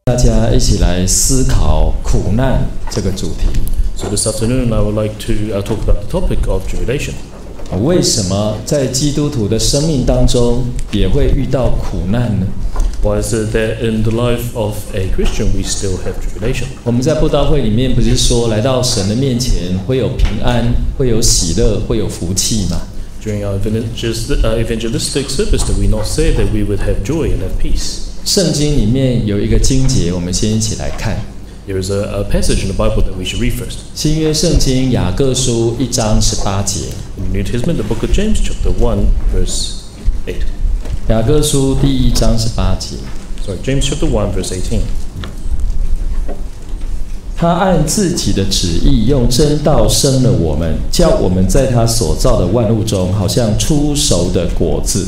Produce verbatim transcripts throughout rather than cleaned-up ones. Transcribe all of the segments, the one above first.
大家一起来思考苦难这个主题。 So this afternoon, I would like to uh, talk about the topic of tribulation. 为什么在基督徒的生命当中也会遇到苦难呢？ Why is it that in the life of a Christian we still have tribulation? 我们在布道会里面不是说来到神的面前会有平安，会有喜乐，会有福气吗？ During our evangelistic service, did we not say that we would have joy and have peace? 圣经里面有一个经节，我们先一起来看。 There is a, a passage in the Bible that we should read first. 新约圣经雅各书一章十八节。 In the New Testament, the book of James, chapter one, verse eight. 雅各书第一章十八节。 Sorry, James chapter one, verse eighteen. 他按自己的旨意用真道生了我们，叫我们在他所造的万物中，好像初熟的果子。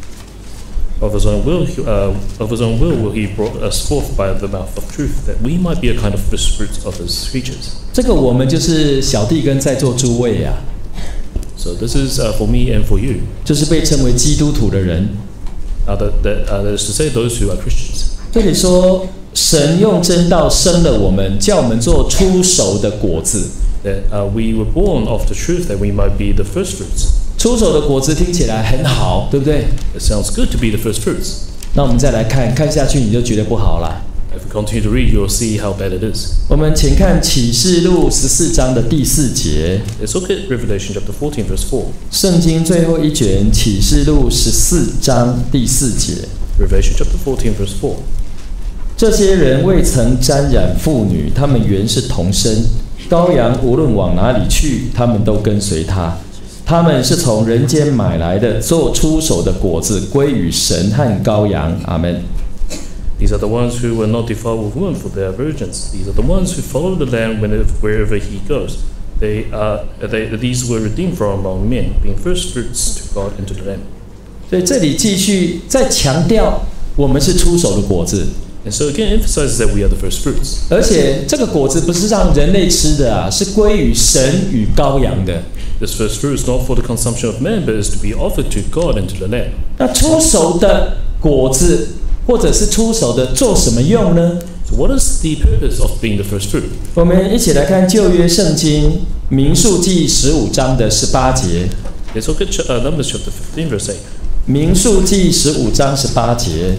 Of his own will, uh, of his own will, he brought us forth by the mouth of truth, that we might be a kind of first fruits of his creatures. 这个我们就是小弟跟在座诸位啊， So this is uh, for me and for you. 就是被称为基督徒的人。 Uh, that, that, uh, that is to say, those who are Christians. 这里说，神用真道生了我们，叫我们做初熟的果子。 That uh, we were born of the truth, that we might be the first fruits. 初熟的果子听起来很好，对不对？ It sounds good to be the first fruits. 那我们再来看看下去，你就觉得不好了。 If we continue to read, you'll see how bad it is. 我们请看启示录十四章的第四节。 Let's look at Revelation chapter fourteen, verse four. 圣经最后一卷启示录十四章第四节。 Revelation chapter fourteen, verse four. 这些人未曾沾染妇女，他们原是同生。羔羊无论往哪里去，他们都跟随他。他们是从人间买来的，做出手的果子，归于神和羔羊。阿门。 These are the ones who were not defiled with women, for they are virgins. These are the ones who follow the Lamb wherever he goes. They are, they, these were redeemed from among men, being first fruits to God and to the Lamb. 所以这里继续再强调，我们是出手的果子。 And so again, emphasizes that we are the first fruits. 而且这个果子不是让人类吃的啊，是归于神与羔羊的。 This first fruit is not for the consumption of man, but is to be offered to God and to the Lamb. 那出熟的果子，或者是出熟的，做什么用呢？ So what is the purpose of being the first fruit? 我们一起来看旧约圣经民数记十五章的十八节。 Let's look at uh, Numbers chapter fifteen, verse eight. 民数记十五章十八节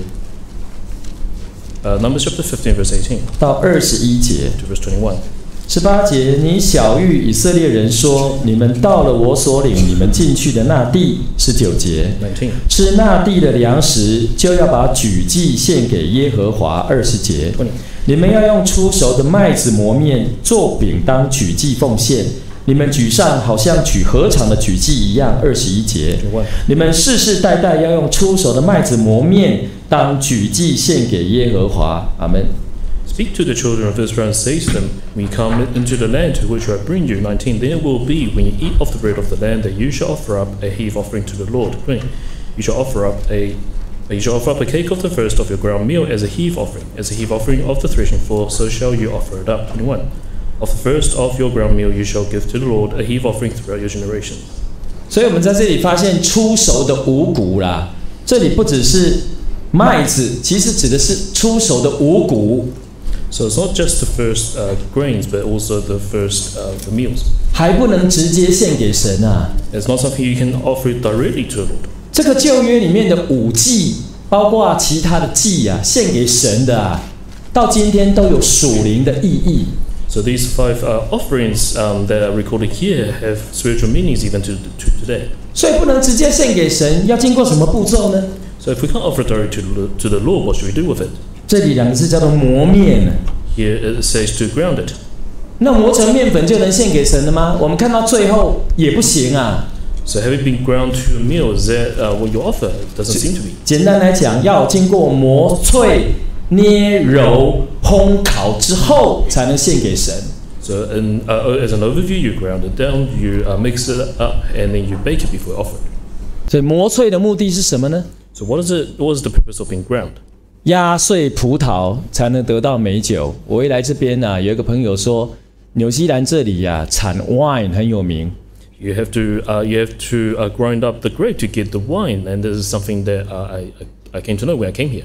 Uh, Numbers chapter fifteen, verse eighteen 到二十一节。 to verse twenty-one. 十八节，你晓谕以色列人说：你们到了我所领你们进去的那地。十九节， nineteen. 吃那地的粮食，就要把举祭献给耶和华。二十节，你们要用出熟的麦子磨面做饼当举祭奉献。你们举上好像举禾场的举祭一样。二十一节，你们世世代代要用出熟的麦子磨面当举祭献给耶和华。阿门。 Speak to the children of Israel and say to them, when you come into the land to which I bring you. nineteen. Then it will be, when you eat of the bread of the land, that you shall offer up a heave offering to the Lord. twenty. You shall offer up a you shall offer up a cake of the first of your ground meal as a heave offering, as a heave offering of the threshing floor, so shall you offer it up. twenty-one. Of the first of your ground meal you shall give to the Lord a heave offering throughout your generation. 所以我们在这里发现出熟的五谷啦，这里不只是麦子，其实指的是出熟的五谷。 So it's not just the first uh, grains, but also the first uh, the meals. 还不能直接献给神啊！ It's not something you can offer directly to the Lord. 这个旧约里面的五祭，包括其他的祭啊，献给神的啊，到今天都有属灵的意义。 So these five uh, offerings um, that are recorded here have spiritual meanings even to, to today. 所以不能直接献给神，要经过什么步骤呢？ So if we can't offer it directly to the, to the Lord, what should we do with it? 这里两个字叫做磨面。 Here it says to ground it. 那磨成面粉就能献给神了吗？我们看到最后也不行啊。 So having been ground to a meal, is that uh, what you offer? It doesn't seem to be. 简单来讲，要经过磨脆、捏揉、烘烤之后，才能献给神。 So in, uh, as an overview, you ground it down, you uh, mix it up, and then you bake it before you offer it. 所以磨脆的目的是什么呢？ So what is it? What is the purpose of being ground? 压碎葡萄才能得到美酒。我一来这边啊，有一个朋友说，纽西兰这里啊产 wine 很有名。 You have to uh, you have to uh, grind up the grape to get the wine, and this is something that uh, I I came to know when I came here.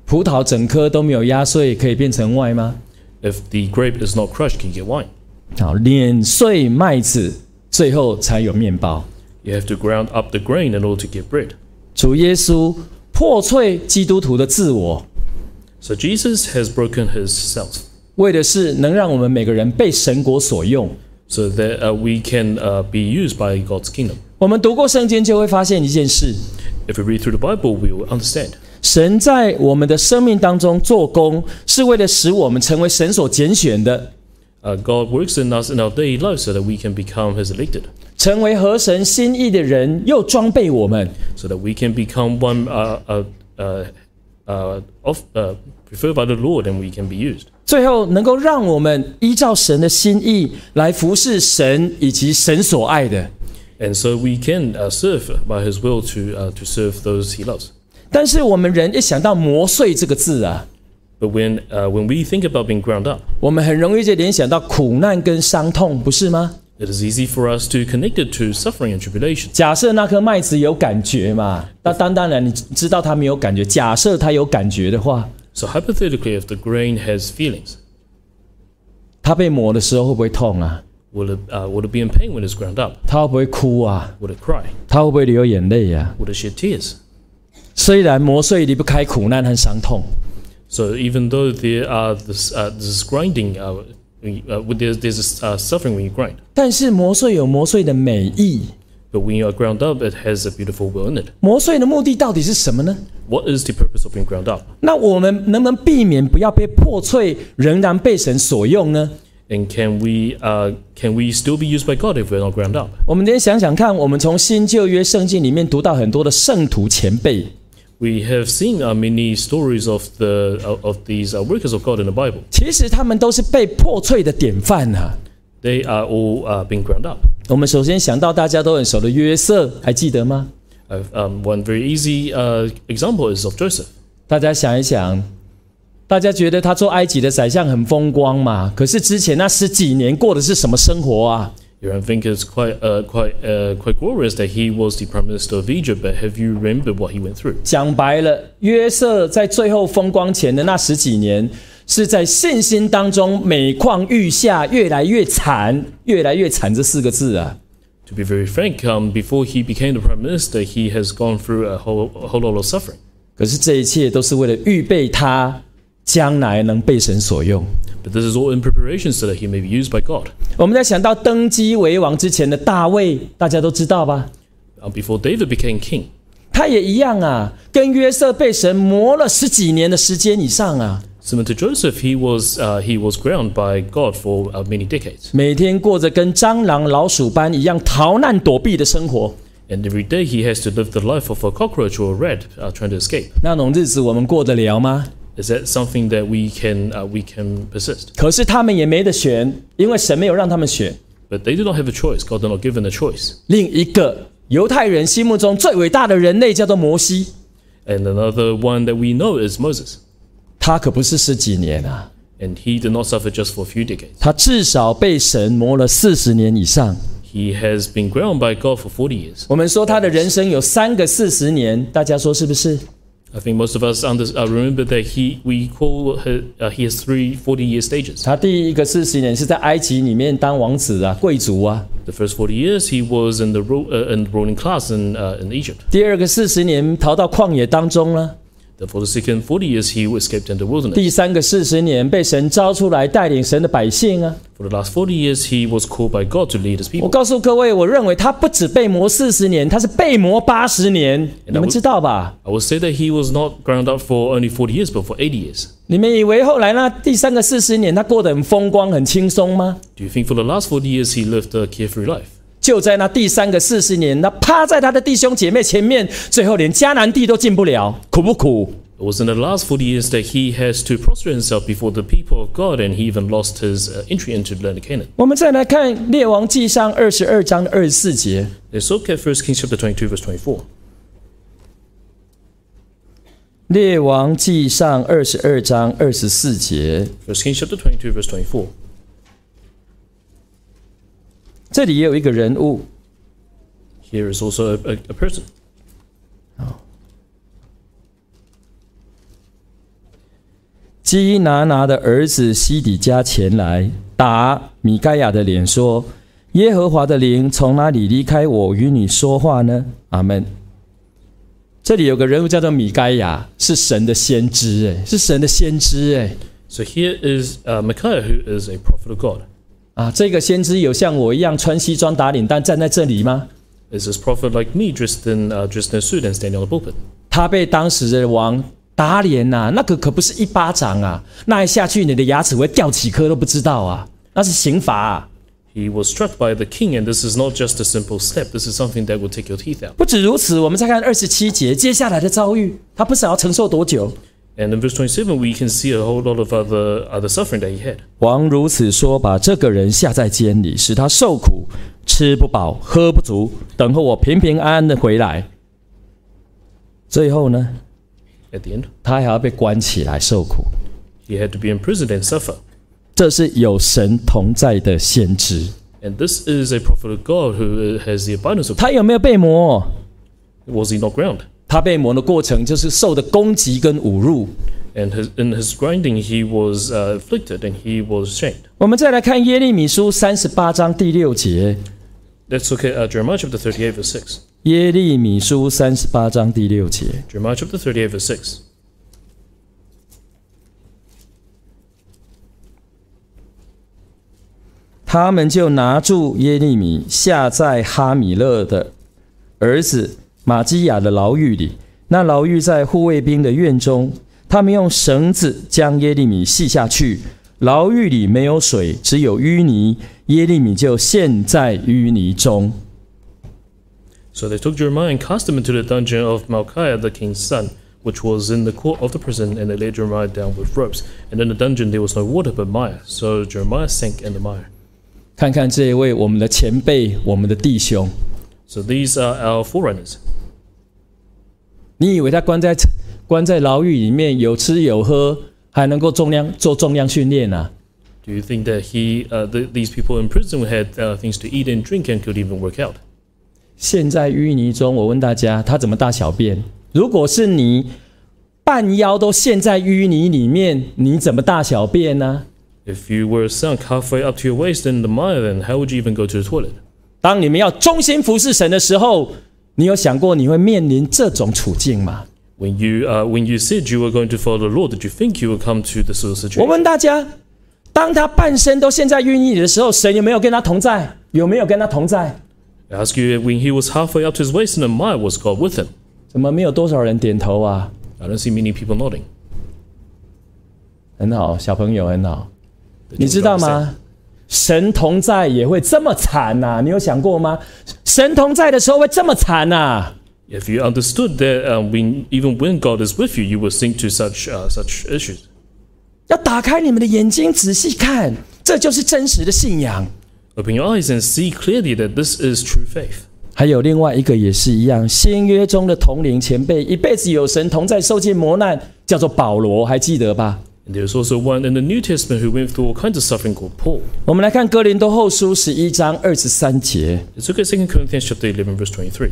葡萄整颗都没有压碎，可以变成 wine 吗？ If the grape is not crushed, can you get wine? 好，碾碎麦子，最后才有面包。 You have to ground up the grain in order to get bread. 主耶稣破碎基督徒的自我， So Jesus has broken his self, 为的是能让我们每个人被神国所用。 so that uh, we can uh, be used by God's kingdom. 我们读过圣经就会发现一件事， If we read through the Bible, we will understand. 神在我们的生命当中做工，是为了使我们成为神所拣选的， Uh, God works in us in our daily life so that we can become his elected, 成为合神心意的人，又装备我们， so that we can become one uh, uh, uh, uh, of, uh, preferred by the Lord, and we can be used. 最后能够让我们依照神的心意来服侍神以及神所爱的。 And so we can uh, serve by his will to, uh, to serve those he loves. 但是我们人一想到磨碎这个字啊， But when, uh, when we think about being ground up, 我们很容易就联想到苦难跟伤痛，不是吗？ it is easy for us to connect it to suffering and tribulation. 假设那颗麦子有感觉嘛，那当当然你知道它没有感觉。假设它有感觉的话， So hypothetically, if the grain has feelings, 它被磨的时候会不会痛啊？ will it, uh, will it be in pain when it's ground up? 它会不会哭啊？ Will it cry? 它会不会流眼泪啊？ Will it shed tears? 虽然磨碎离不开苦难和伤痛， So even though there are this, uh, this grinding, uh, when you- uh, when there's, there's this, uh, suffering when you grind, 但是磨碎有磨碎的美意。 but when you are ground up, it has a beautiful will in it. 磨碎的目的到底是什么呢？ What is the purpose of being ground up? 那我们能不能避免不要被破碎，仍然被神所用呢？ And can we, uh, can we still be used by God if we're not ground up? 我们今天想想看，我们从新旧约圣经里面读到很多的圣徒前辈， We have seen uh, many stories of the uh, of these uh, workers of God in the Bible. 其实他们都是被破碎的典范啊。 They are all uh, being ground up. 我们首先想到大家都很熟的约瑟，还记得吗？ Uh, um, one very easy uh, example is of Joseph. 大家想一想，大家觉得他做埃及的宰相很风光嘛？可是之前那十几年过的是什么生活啊？ You don't think it's quite uh, quite uh, quite glorious that he was the prime minister of Egypt, but have you remembered what he went through? 讲白了，约瑟在最后风光前的那十几年，是在信心当中每况愈下，越来越惨，越来越惨这四个字啊。 To be very frank, um, before he became the prime minister, he has gone through a whole a whole lot of suffering. 可是这一切都是为了预备他将来能被神所用。 But this is all in preparation so that he may be used by God. 我们在想到登基为王之前的大卫，大家都知道吧？ Uh, before David became king, 他也一样啊，跟约瑟被神磨了十几年的时间以上啊， similar to Joseph, he was uh, he was ground by God for uh, many decades, 每天过着跟蟑螂、老鼠般一样逃难躲避的生活。 and every day he has to live the life of a cockroach or a rat uh, trying to escape. 那种日子我们过得了吗？ Is that something that we can uh, we can persist? 可是他们也没得选，因为神没有让他们选。 But they do not have a choice. God did not give them a choice. 另一个犹太人心目中最伟大的人类叫做摩西， And another one that we know is Moses. 他可不是十几年啊， And he did not suffer just for a few decades. 他至少被神磨了四十年以上。 He has been ground by God for forty years. 我们说他的人生有三个四十年，大家说是不是？ I think most of us under, uh, remember that he we call her, uh, he has three forty-year stages. 他第一个四十年是在埃及里面当王子啊，贵族啊。 The first forty years he was in the ro- uh, in the ruling class in uh, in Egypt. 第二个四十年逃到旷野当中了。 Then for the second forty years he escaped in the wilderness. 第三个四十年被神招出来带领神的百姓啊。 For the last forty years he was called by God to lead his 我 people. 告诉各位，我认为他不止被磨四十年，他是被磨八十年，你们知道吧？ I would say that he was not ground up for only forty years, but for eighty years. 你们以为后来那第三个四十年他过得很风光、很轻松吗？ Do you think for the last forty years he lived a carefree life? 就在那第三个四十年，他趴在他的弟兄姐妹前面，最后连迦南地都进不了，苦不苦？ It was in the last forty years that he has to prostrate himself before the people of God, and he even lost his uh, entry into the land of Canaan. 我们再来看列王纪上二十二章二十四节。 Let's look at First Kings chapter twenty-two, verse twenty-four. 列王纪上二十二章二十四节， First Kings chapter twenty-two, verse twenty-four. 这里也有一个人物， Here is also a, a, a person. 基拿拿的儿子西底家前来打米该亚的脸说，耶和华的灵从哪里离开我与你说话呢？阿们。这里有个人物叫做米该亚，是神的先知，是神的先知。 So here is uh, Micaiah, who is a prophet of God. 啊，这个先知有像我一样穿西装打领带站在这里吗？ Is this prophet like me, dressed in uh, dressed in a suit and standing on the pulpit? 他被当时的王打脸呐、啊，那个可不是一巴掌啊，那一下去你的牙齿会掉几颗都不知道啊，那是刑罚啊。 He was struck by the king, and this is not just a simple step. This is something that will take your teeth out. 不止如此，我们再看二十七节接下来的遭遇，他不知道要承受多久。 And in verse twenty-seven, we can see a whole lot of other other suffering that he had. 王如此说，把这个人下在监里，使他受苦，吃不饱，喝不足，等候我平平安安的回来。最后呢， At the end, 他还要被关起来受苦。 he had to be imprisoned and suffer. 这是有神同在的先知。 And this is a prophet of God who has the abundance of. 他有没有被磨？ Was he not ground? 他被磨的过程就是受的攻击跟侮辱。 And his, in his grinding, he was uh, afflicted and he was shamed. 我们再来看耶利米书三十八章第六节。 Let's look at uh, Jeremiah chapter thirty-eight, verse six. 耶利米书三十八章第六节。 Jeremiah chapter thirty-eight, verse six. 他们就拿住耶利米，下在哈米勒的儿子马基亚的牢狱里。那牢狱在护卫兵的院中。他们用绳子将耶利米系下去。牢狱里没有水，只有淤泥。耶利米就陷在淤泥中。 So they took Jeremiah and cast him into the dungeon of Malchiah, the king's son, which was in the court of the prison, and they laid Jeremiah down with ropes. And in the dungeon there was no water but mire. So Jeremiah sank in the mire. 看看这一位我们的前辈，我们的弟兄。 So these are our forerunners. 你以为他关在关在牢狱里面有吃有喝，还能够重量做重量训练啊？ Do you think that he, uh, the, these people in prison had uh, things to eat and drink and could even work out? 陷在淤泥中，我问大家，他怎么大小便？如果是你半腰都陷在淤泥里面，你怎么大小便呢？ If you were sunk halfway up to your waist in the mire, then how would you even go to the toilet? 当你们要忠心服侍神的时候，你有想过你会面临这种处境吗？ When you, uh, when you said you were going to follow the Lord, did you think you would come to this sort of 我 situation? 问大家，当他半身都陷在淤泥里的时候，神有没有跟他同在？有没有跟他同在？ I ask you, when he was halfway up to his waist in the mire, was God with him? 怎么没有多少人点头啊？ I don't see many people nodding. 很好，小朋友很好。 They 你 don't 知道 understand. 吗？神同在也会这么惨呐、啊？你有想过吗？神同在的时候会这么惨呐、啊？ If you understood that, um, when, even when God is with you, you will sink to such uh, such issues. 要打开你们的眼睛，仔细看，这就是真实的信仰。 Open your eyes and see clearly that this is true faith. 还有另外一个也是一样，新约中的统领前辈，一辈子有神同在，受尽磨难，叫做保罗，还记得吧？ And there's also one in the New Testament who went through all kinds of suffering called Paul. 我们来看哥林多后书十一章二十三节。 Let's look at Second Corinthians chapter eleven, verse twenty-three.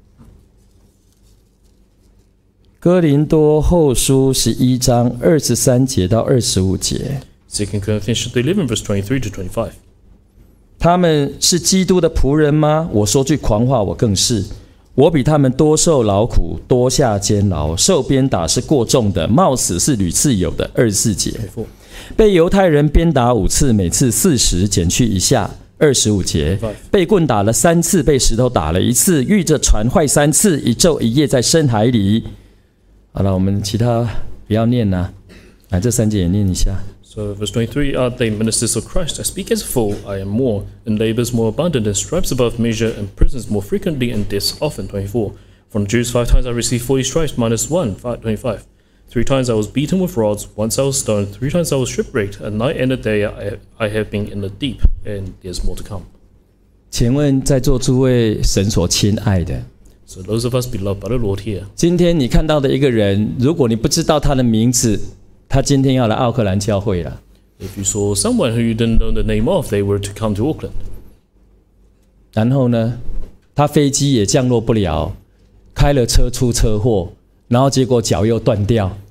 哥林多后书十一章二十三节到二十五节。 Second Corinthians chapter eleven, verse twenty-three to twenty-five. 他们是基督的仆人吗？我说句狂话，我更是。我比他们多受劳苦，多下监牢，受鞭打是过重的，冒死是屡次有的。二十四节，被犹太人鞭打五次，每次四十，减去一下。二十五节，被棍打了三次，被石头打了一次，遇着船坏三次，一昼一夜在深海里。好了，我们其他不要念啦、啊，来这三节也念一下。 So verse twenty-three, are they ministers of Christ? I speak as a fool, I am more, in labours more abundant, in stripes above measure, in prisons more frequently, and deaths often. twenty-four. From the Jews five times I received forty stripes, minus one. twenty-five. Three times I was beaten with rods, once I was stoned, three times I was shipwrecked, a night and a day I, I have been in the deep, and there's more to come. 请问在座诸位神所亲爱的， So those of us beloved by the Lord here, 今天你看到的一个人，如果你不知道他的名字，他今天要来奥克兰教会了。 if you saw someone who you didn't know the name of, they were to come to Auckland. 然后呢，他飞机也降落不了，开了车出车祸，然后结果脚又断掉。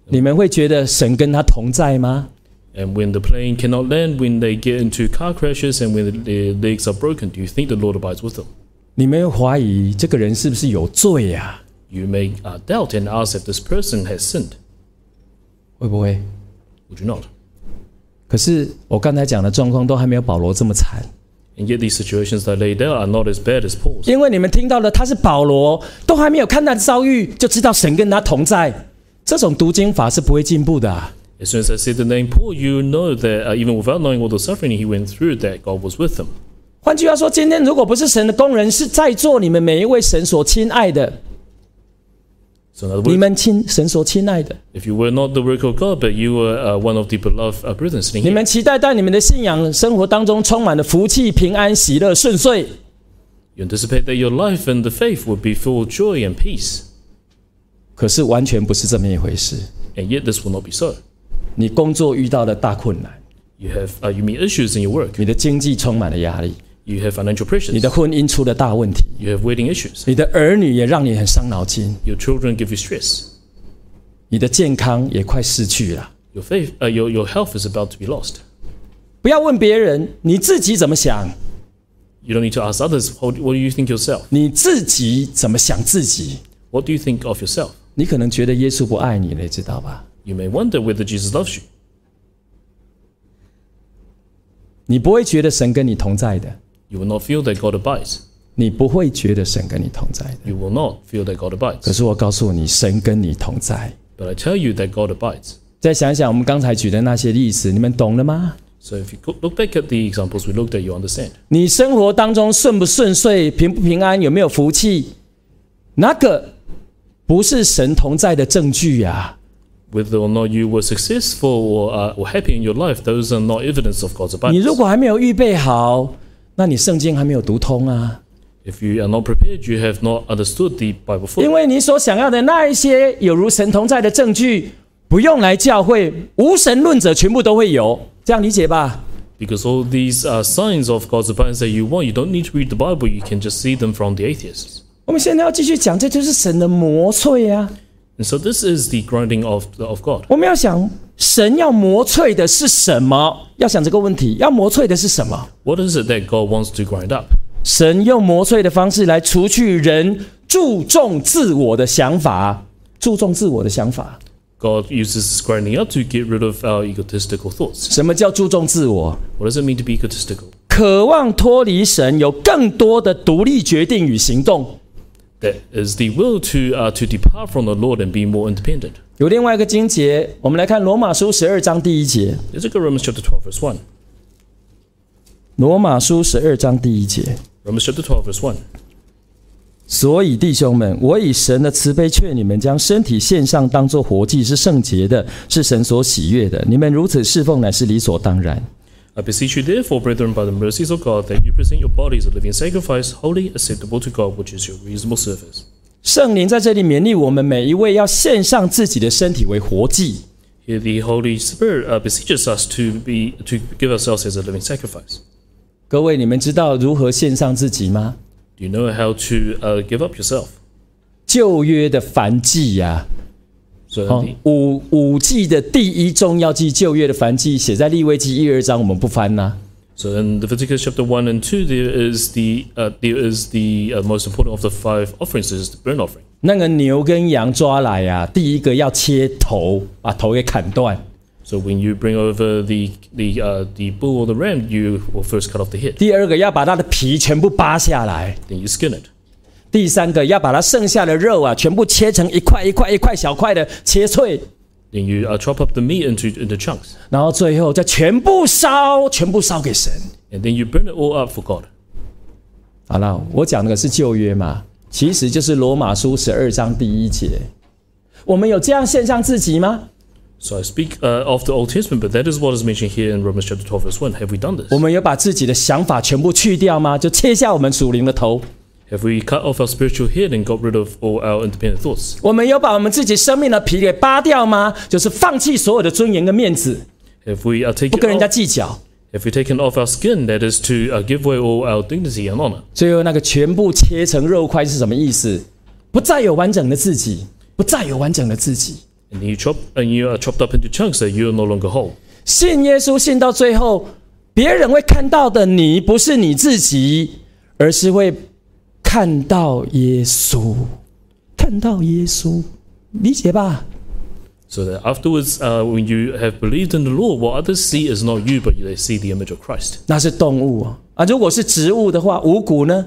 你们会觉得神跟他同在吗？ And when the plane cannot land, when they get into car crashes, and when their legs are broken, do you think the Lord abides with them? 你们会怀疑这个人是不是有罪呀、啊？ You may uh, doubt and ask if this person has sinned. 会不会？ Would you not? 可是我刚才讲的状况都还没有保罗这么惨。 And yet these situations that I laid out are not as bad as Paul's. 因为你们听到的他是保罗，都还没有看他的遭遇，就知道神跟他同在。这种读经法是不会进步的、啊。 As soon as I said the name Paul, you know that uh, even without knowing all the suffering he went through, that God was with him. 换句话说，今天如果不是神的工人，是在座你们每一位神所亲爱的。 So in other 你 words, 们亲神所亲爱的， if you were not the work of God, but you were uh, one of the beloved uh, brethren sitting 你 here, 们期待在你们的信仰生活当中充满了福气、平安、喜乐、顺遂。 you anticipate that your life and the faith would be full of joy and peace. 可是完全不是这么一回事。 And yet this will not be so. 你工作遇到了大困难， You have uh, you meet issues in your work. 你的经济充满了压力， You have financial pressures. 你的婚姻出了大问题， You have wedding issues. 你的儿女也让你很伤脑筋， Your children give you stress. 你的健康也快失去了。 Your faith, uh, your your health is about to be lost. 不要问别人，你自己怎么想？ You don't need to ask others. What do you think yourself? 你自己怎么想自己？ What do you think of yourself? 你可能觉得耶稣不爱你了，你知道吧？ You may wonder whether Jesus loves you. 你不会觉得神跟你同在的， You will not feel that God abides. 你不会觉得神跟你同在的。 You will not feel that God 可 abides. 是我告诉你，神跟你同在。 But I tell you that God abides. 再想一想我们刚才举的那些例子，你们懂了吗？ So if you go- look back at the examples we looked at, you understand. 你生活当中顺不顺遂，平不平安，有没有福气？那个不是神同在的证据呀、啊。 Whether or not you were successful or, uh, or happy in your life, those are not evidence of God's 你 abidance. 如果还没有预备好，那你圣经还没有读通啊。 If you are not prepared, you have not understood the Bible 因 fully. 为你所想要的那一些有如神同在的证据，不用来教会，无神论者全部都会有，这样理解吧？ Because all these are signs of God's abidance that you want. You don't need to read the Bible. You can just see them from the atheists. 我们现在要继续讲，这就是神的磨淬啊。 And so this is the grinding of, of God. 我们要想，神要磨淬的是什么？要想这个问题，要磨淬的是什么？ What is it that God wants to grind up? 神用磨淬的方式来除去人注重自我的想法，注重自我的想法。 God uses this grinding up to get rid of our egotistical thoughts. 什么叫注重自我？ What does it mean to be egotistical? 渴望脱离神，有更多的独立决定与行动。 That is the will to uh, to depart from the Lord and be more independent. 有另外一个经节，我们来看罗马书十二章第一节。 Let's look at Romans chapter twelve, verse one. 罗马书十二章第一节。 Romans chapter twelve, verse one. 所以弟兄们，我以神的慈悲劝你们，将身体献上，当作活祭，是圣洁的，是神所喜悦的。你们如此侍奉，乃是理所当然。 I beseech you therefore, brethren, by the mercies of God, that you present your bodies a living sacrifice, holy, acceptable to God, which is your reasonable service. 圣灵在这里勉励我们每一位，要献上自己的身体为活祭。 Here the Holy Spirit uh, beseeches us to be to give ourselves as a living sacrifice. 各位，你们知道如何献上自己吗？ Do you know how to uh, give up yourself? 旧约的燔祭呀、 So 啊， the, 五五祭的第一重要祭，旧约的燔祭，写在利未记一二章，我们不翻呐、 so in Leviticus chapter one and two, there is the uh, there is the uh, most important of the five offerings is the burnt offering. 那个牛跟羊抓来呀、啊，第一个要切头，把头给砍断。 So when you bring over the the uh, the bull or the ram, you will first cut off the head. 第二个要把它的皮全部扒下来。 Then you skin it. 第三个要把它剩下的肉啊，全部切成一块一块一块小块的切碎。 Then you uh, chop up the meat into into chunks. 然后最后再全部烧，全部烧给神。 And then you burn it all up for God. 好了，我讲的是旧约嘛，其实就是罗马书十二章第一节。我们有这样献上自己吗？ So I speak uh, of the Old Testament, but that is what is mentioned here in Romans chapter twelve, verse one. Have we done this? 我们有把自己的想法全部去掉吗？就切下我们属灵的头。 Have we cut off our spiritual head and got rid of all our independent thoughts? 我们有把我们自己生命的皮给扒掉吗？就是放弃所有的尊严跟面子， Have we uh, 不 taken 跟人家 off, 计较。 have we taken off our skin? That is to uh, give away all our dignity and honor. 最后那个全部切成肉块是什么意思？不再有完整的自己，不再有完整的自己。 And you chop and you are chopped up into chunks that you are no longer whole. 信耶稣信到最后，别人会看到的你不是你自己，而是会看到耶稣，看到耶稣，理解吧？ So that afterwards, uh, when you have believed in the Lord, what others see is not you, but they see the image of Christ. 那是动物啊，如果是植物的话，五谷呢？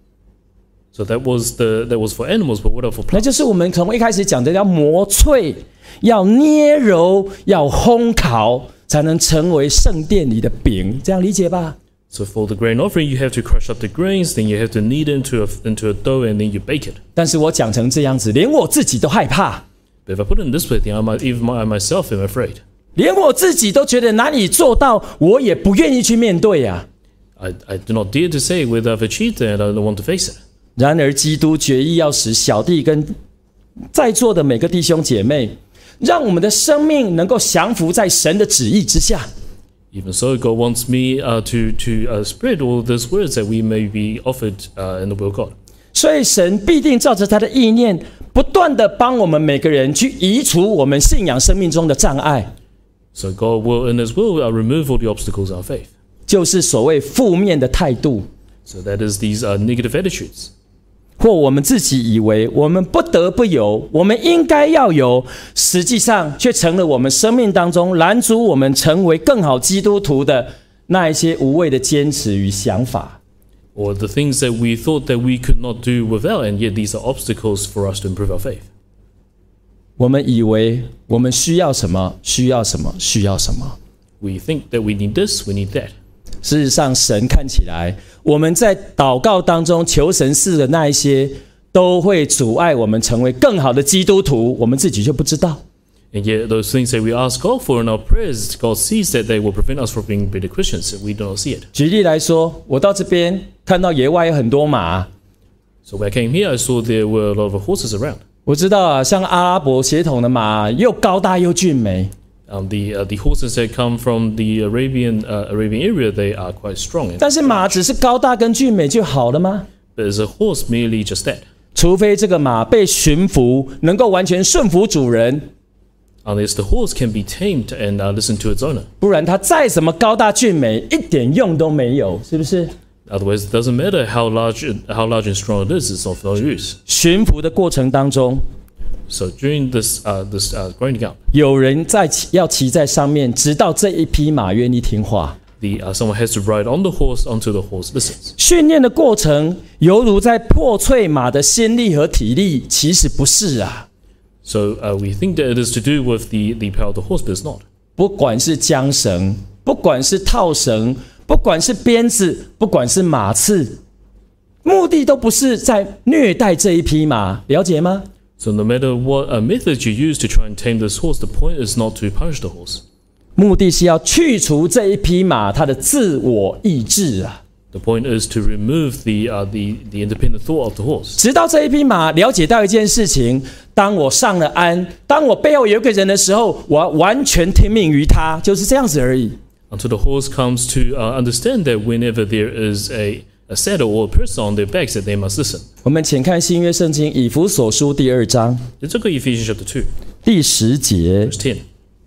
So that was the that was for animals, but what about for 那 plants? 就是我们从一开始讲的，要磨脆，要捏揉，要烘烤，才能成为圣殿里的饼，这样理解吧？ So for the grain offering, you have to crush up the grains, then you have to knead into a into a dough, and then you bake it. 但是我讲成这样子，连我自己都害怕， But if I put it in this way, then I might, even I myself am afraid. 连我自己都觉得难以做到，我也不愿意去面对呀、啊。 I, I do not dare to say whether I've achieved it, and I don't want to face it. 然而，基督决意要使小弟跟在座的每个弟兄姐妹，让我们的生命能够降服在神的旨意之下。 Even so, God wants me uh, to to uh, spread all those words that we may be offered uh, in the will of God. 所以，神必定照着他的意念，不断的帮我们每个人去移除我们信仰生命中的障碍， So God will, in His will, uh, remove all the obstacles in our faith. 就是所谓负面的态度， So that is these uh, negative attitudes. 或我们自己以为我们不得不有，我们应该要有，实际上却成了我们生命当中拦阻我们成为更好基督徒的那一些无谓的坚持与想法。 Or the things that we thought that we could not do without, and yet these are obstacles for us to improve our faith. 我们以为我们需要什么，需要什么，需要什么。 We think that we need this, we need that. 事实上，神看起来，我们在祷告当中求神事的那一些，都会阻碍我们成为更好的基督徒，我们自己就不知道。 And yet those things that we ask God for in our prayers, God sees that they will prevent us from being better Christians. We do not see it. 举例来说，我到这边看到野外有很多马， So when I came here, I saw there were a lot of horses around. 我知道啊，像阿拉伯血统的马，又高大又俊美。 Um, the uh, the horses that come from the Arabian uh, Arabian area, they are quite strong. 但是马只是高大跟俊美就好了吗？ But is a horse merely just that? 除非这个马被驯服，能够完全顺服主人， Unless the horse can be tamed and uh, listen to its owner. 不然它再怎么高大俊美，一点用都没有，是不是？ Otherwise, it doesn't matter how large how large and strong it is; it's of no use. 驯服的过程当中， So during this uh, this uh, grinding out, 有人在骑要骑在上面，直到这一匹马愿意听话。 the uh, someone has to ride on the horse until the horse listens. 训练的过程犹如在破碎马的心力和体力，其实不是啊。 So uh, we think that it is to do with the the power of the horse, but it's not. 不管是缰绳，不管是套绳，不管是鞭子，不管是马刺，目的都不是在虐待这一匹马，了解吗？ So no matter what uh, method you use to try and tame this horse, the point is not to punish the horse. 目的是要去除这一匹马它的自我意志啊， The point is to remove the uh, the the independent thought of the horse. 直到这一匹马了解到一件事情：当我上了鞍，当我背后有一个人的时候，我要完全听命于他，就是这样子而已。 Until the horse comes to uh, understand that whenever there is a a saddle or a person on their backs, that they must listen. 我们请看新约圣经以弗所书第二章 Let's look at Ephesians chapter two, 第十节。 verse ten.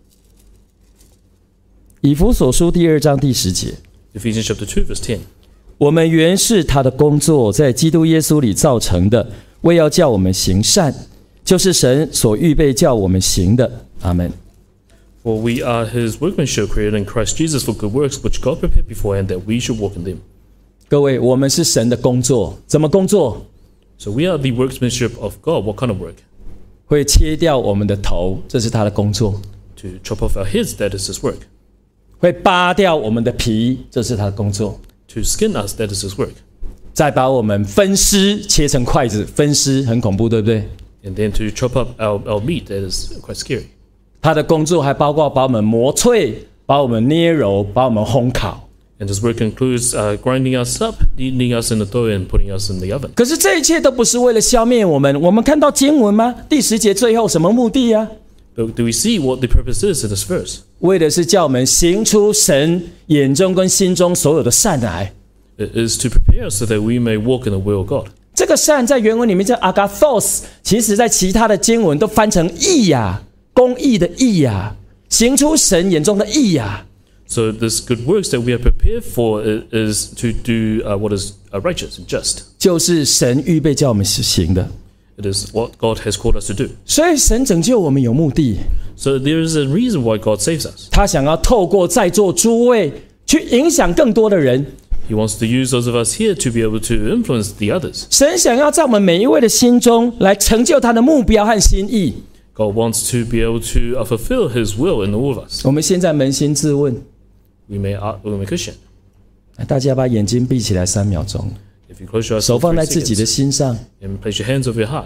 以弗所书第二章第十节。 Ephesians chapter two, verse ten. 我们原是他的工作，在基督耶稣里造成的，为要叫我们行善，就是神所预备叫我们行的。阿门。 For we are His workmanship, created in Christ Jesus for good works, which God prepared beforehand that we should walk in them. 各位，我们是神的工作，怎么工作？ So we are the workmanship of God. What kind of work? 会切掉我们的头，这是他的工作； To chop off our heads, that is His work. 会扒掉我们的皮，这是他的工作； To skin us, that is His work. 再把我们分尸，切成筷子，分尸很恐怖，对不对？ And then to chop up our, our meat, that is quite scary. 他的工作还包括把我们磨脆，把我们捏揉，把我们烘烤。 And His work includes uh, grinding us up, kneading us in the dough, and putting us in the oven. 可是这一切都不是为了消灭我们。我们看到经文吗？第十节最后什么目的啊？ But do we see what the purpose is in this verse? 为的是叫我们行出神眼中跟心中所有的善来。 It is to prepare us so that we may walk in the will of God. 这个善在原文里面叫 agathos， 其实在其他的经文都翻成义呀、啊、 公义的义呀、啊，行出神眼中的义呀、啊。 So this good works that we are prepared for is to do uh, what is righteous and just. 就是神预备叫我们行的。 It is what God has called us to do. 所以神拯救我们有目的。 So there is a reason why God saves us. 他想要透过在座诸位去影响更多的人。 He wants to use those of us here to be able to influence the others. 神想要在我们每一位的心中来成就他的目标和心意。 God wants to be able to fulfill His will in all of us. 我们现在扪心自问。 We may, we may question. 大家把眼睛闭起来三秒钟，手放在自己的心上。 And place your hands over your heart.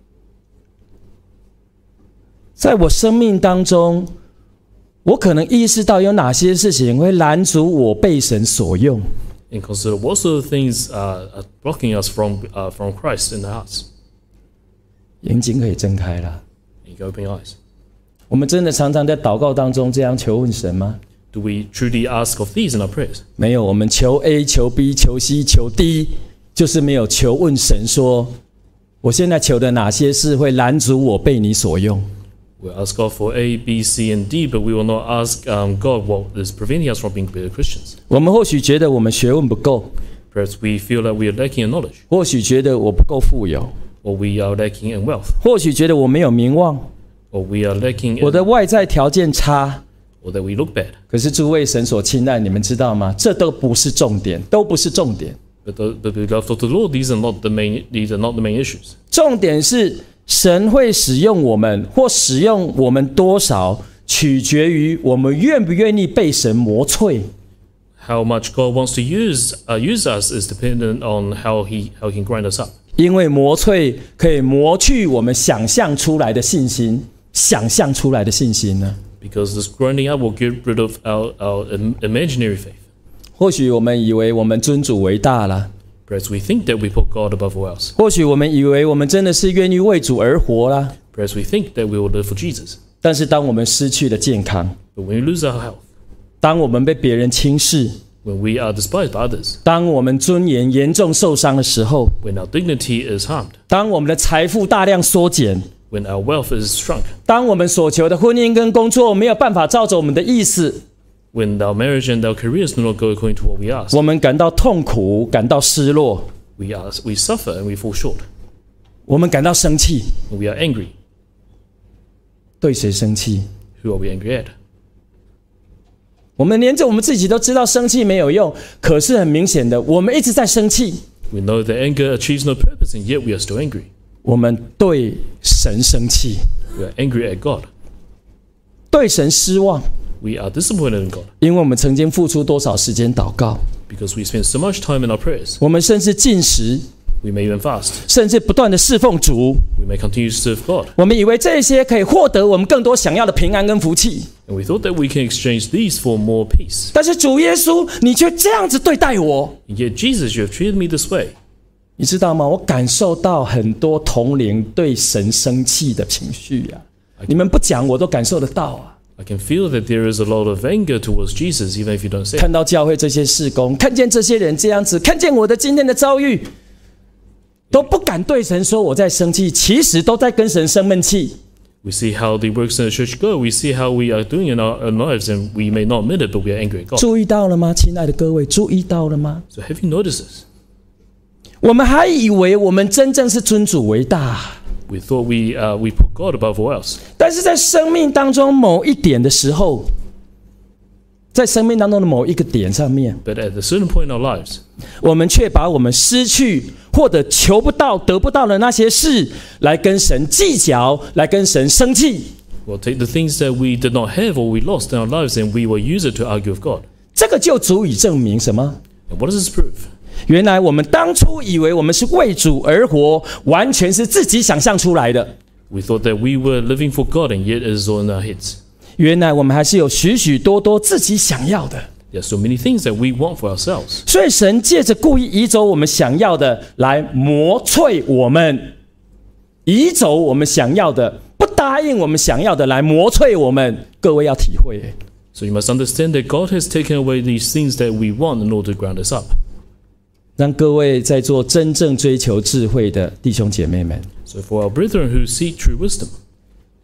在我生命当中，我可能意识到有哪些事情会拦阻我被神所用。 And consider what sort of things are blocking us from uh, from Christ in the hearts. 眼睛可以睁开了。 You can open your eyes. 我们真的常常在祷告当中这样求问神吗？ Do we truly ask of these in our prayers? 没有，我们求 A 求 B 求 C 求 D， 就是没有求问神说，我现在求的哪些事会拦阻我被你所用。 We ask God for A, B, C, and D, but we will not ask um, God what is preventing us from being better Christians. 我们或许觉得我们学问不够， Perhaps we feel that we are lacking in knowledge, 或许觉得我不够富有， or we are lacking in wealth, 或许觉得我没有名望， or we are lacking in, 我的外在条件差。 or that we look bad. 可是诸位神所亲爱，你们知道吗？这都不是重点，都不是重点。 But the, but the beloved of the Lord, these are not the main. These are not the main issues. 重点是神会使用我们，或使用我们多少，取决于我们愿不愿意被神磨淬。 How much God wants to use uh, use us is dependent on how He how He can grind us up. 因为磨淬可以磨去我们想象出来的信心，想象出来的信心呢？ Because this grinding up will get rid of our, our imaginary faith. 或许我们以为我们尊主为大了， Perhaps we think that we put God above all else. 或许我们以为我们真的是愿意为主而活啦。 Perhaps we think that we will live for Jesus. 但是当我们失去了健康， But when we lose our health, 当我们被别人轻视， when we are despised by others, 当我们尊严严重受伤的时候， when our dignity is harmed, 当我们的财富大量缩减， when our wealth is shrunk, 当我们所求的婚姻跟工作没有办法照着我们的意思， when our marriage and our careers do not go according to what we ask, 我们感到痛苦，感到失落， we are we suffer and we fall short, 我们感到生气。 and we are angry. 对谁生气？ Who are we angry at? 我们连着我们自己都知道生气没有用，可是很明显的，我们一直在生气。 We know that anger achieves no purpose, and yet we are still angry. 我们对神生气， We are angry at God. 对神失望， We are disappointed in God 因为我们曾经付出多少时间祷告， because we spend so much time in our prayers. 我们甚至禁食， We may even fast. 甚至不断的侍奉主。 We may continue to serve God. 我们以为这些可以获得我们更多想要的平安跟福气， And we thought that we can exchange these for more peace. 但是主耶稣，你却这样子对待我， And yet, Jesus, you have treated me this way. 你知道吗？我感受到很多同龄对神生气的情绪啊！你们不讲，我都感受得到啊！ I can feel that there is a lot of anger towards Jesus, even if you don't say it. 看到教会这些事工，看见这些人这样子，看见我的今天的遭遇，都不敢对神说我在生气，其实都在跟神生闷气。 We see how the works in the church go. We see how we are doing in our own lives, and we may not admit it, but we are angry at God. 注意到了吗，亲爱的各位？注意到了吗？ So have you noticed this? 我们还以为我们真正是尊主为大， We thought we uh, we put God above all else. 但是在生命当中某一点的时候，在生命当中的某一个点上面， But at a certain point in our lives, 我们却把我们失去或者求不到、得不到的那些事，来跟神计较，来跟神生气。 we'll take the things that we did not have or we lost in our lives, and we will use it to argue with God. 这个就足以证明什么？ And what does this prove? 原来我们当初以为我们是为主而活，完全是自己想象出来的。 We thought that we were living for God, and yet it is all in our heads. 原来我们还是有许许多多自己想要的。 There are so many things that we want for ourselves. 所以神借着故意移走我们想要的，来磨淬我们；移走我们想要的，不答应我们想要的，来磨淬我们。各位要体会。 So you must understand that God has taken away these things that we want in order to ground us up. 让各位在做真正追求智慧的弟兄姐妹们， So for our brethren who seek true wisdom,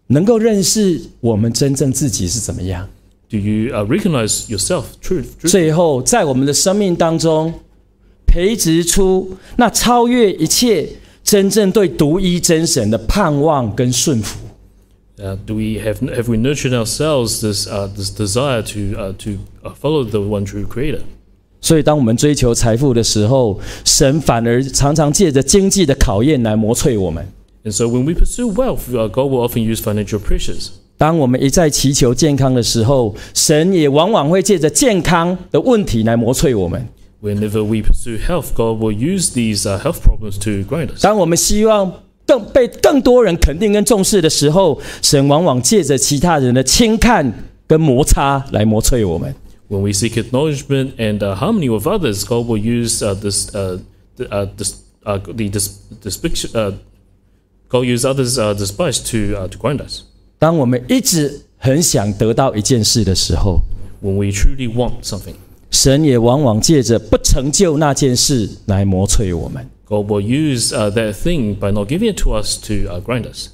能够认识我们真正自己是怎么样。 Do you uh, recognize yourself? Truth. truth. 最后，在我们的生命当中，培植出那超越一切、真正对独一真神的盼望跟顺服。 Uh, do we have have we nurtured ourselves this uh, this desire to uh, to uh, follow the one true Creator? 所以，当我们追求财富的时候，神反而常常借着经济的考验来磨淬我们。 And so, when we pursue wealth, uh, God will often use financial pressures. 当我们一再祈求健康的时候，神也往往会借着健康的问题来磨淬我们。 Whenever we pursue health, God will use these uh, health problems to grind us. 当我们希望更被更多人肯定跟重视的时候，神往往借着其他人的轻看跟摩擦来磨淬我们。 When we seek acknowledgement and uh, harmony with others, God will use uh, this, uh, the, uh, this, uh, the dis, dis, uh, God will use others' uh, despise to uh, to grind us. 当我们一直很想得到一件事的时候， When we truly want something, 神也往往借着不成就那件事来磨淬我们。 God will use uh, that thing by not giving it to us to uh, grind us.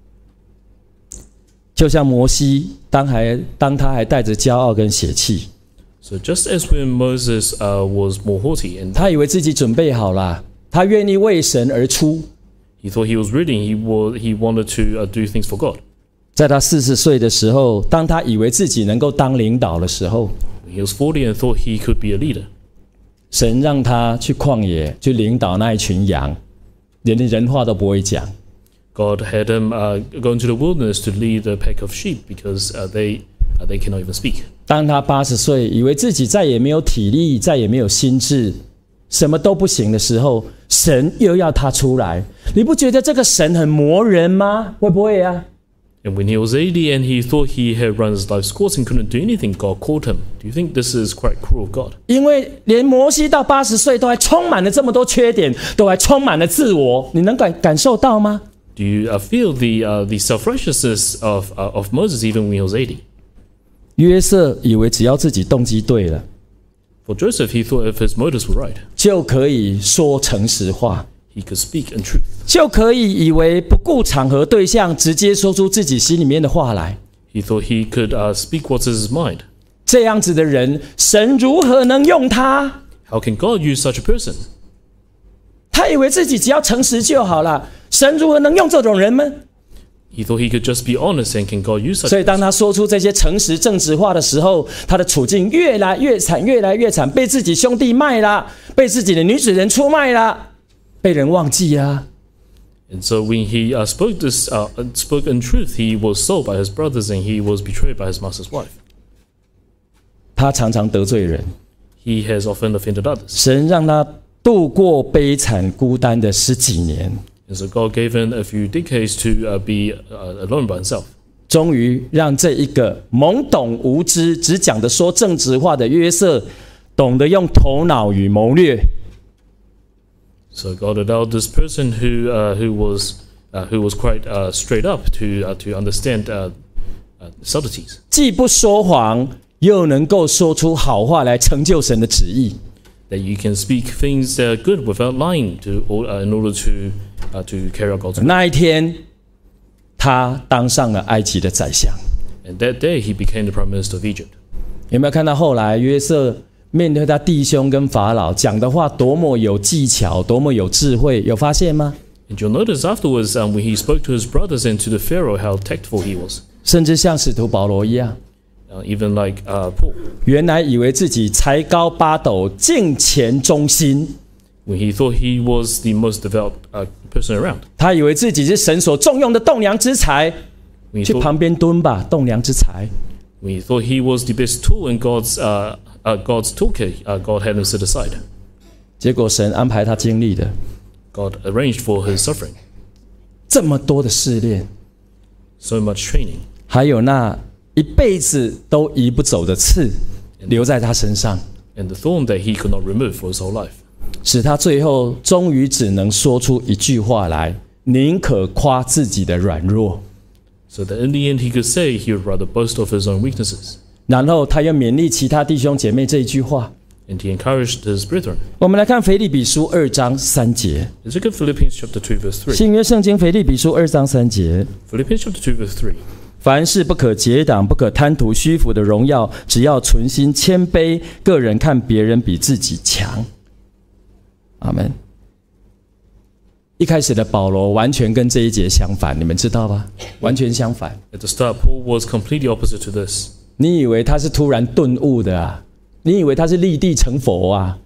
就像摩西，当还当他还带着骄傲跟血气， So just as when Moses uh, was more haughty and 他以为自己准备好了，他愿意为神而出。 he thought he was ready, he was he wanted to uh, do things for God. 在他四十岁的时候，当他以为自己能够当领导的时候， He was forty and thought he could be a leader. 神让他去旷野去领导那一群羊，连人话都不会讲。 God had him uh, go into the wilderness to lead a pack of sheep because uh, they uh, they cannot even speak. 当他八十岁，以为自己再也没有体力，再也没有心智，什么都不行的时候，神又要他出来。你不觉得这个神很磨人吗？会不会啊？ And when he was eighty and he thought he had run his life's course and couldn't do anything, God called him. Do you think this is quite cruel of God? 因为连摩西到八十岁都还充满了这么多缺点，都还充满了自我，你能感感受到吗？ Do you uh, feel the uh, the self-righteousness of uh, of Moses even when he was eighty? 约瑟以为只要自己动机对了， For Joseph, he thought if his motives were right, 就可以说诚实话， he could speak in truth. 就可以以为不顾场合对象，直接说出自己心里面的话来。 He thought he could uh, speak what's in his mind. 这样子的人，神如何能用他？ How can God use such a person? 他以为自己只要诚实就好了，神如何能用这种人呢？ He thought he could just be honest, and can God use such 所 a 以，当 person? 他说出这些诚实正直话的时候，他的处境越来越惨，越来越惨，被自己兄弟卖了，被自己的女主人出卖了，被人忘记了。 And so when he uh, spoke this, uh, spoke in truth, he was sold by his brothers, and he was betrayed by his master's wife. 他常常得罪人， He has often offended others, 神让他度过悲惨孤单的十几年， and so God gave him a few decades to uh, be uh, alone by himself. 终于让这一个懵懂无知、只讲得说正直话的约瑟，懂得用头脑与谋略。 So God allowed this person who uh, who was uh, who was quite uh, straight up to uh, to understand uh, uh, subtleties. 既不说谎，又能够说出好话来成就神的旨意。 That you can speak things that are good without lying to, or, uh, in order to uh, to carry out God's will. 那一天，他当上了埃及的宰相。 And that day he became the prime minister of Egypt. 有没有看到后来约瑟面对他弟兄跟法老讲的话多么有技巧，多么有智慧？有发现吗？ And you'll notice afterwards um, when he spoke to his brothers and to the Pharaoh how tactful he was. 甚至像使徒保罗一样， Uh, even like uh, Paul, 原来以为自己才高八斗，敬虔忠心。 when he thought he was the most devout uh, person around. 他以为自己是神所重用的栋梁之才， When he 去 thought, 旁边蹲吧，栋梁之才。 when he thought he was the best tool in God's uh, uh, God's toolkit, uh, God had him set aside. 结果神安排他经历的 God arranged for his suffering, 这么多的试炼， so much training, 还有那一辈子都移不走的刺留在他身上， and the thorn that he could not remove for his whole life. 使他最后终于只能说出一句话来：宁可夸自己的软弱。 So that in the end he could say he would rather boast of his own weaknesses. 然后他又勉励其他弟兄姐妹这一句话： And he encouraged his brethren. 我们来看腓立比书二章三节。 Let's look at Philippians chapter two, verse three. 新约圣经腓立比书二章三节。 Philippians chapter two, verse three. 凡事不可结党，不可贪图虚浮的荣耀，只要存心谦卑，个人看别人比自己强。阿们。一开始的保罗完全跟这一节相反，你们知道吧？完全相反。 At the start, Paul was completely opposite to this. 你以为他是突然顿悟的啊？你以为他是立地成佛啊？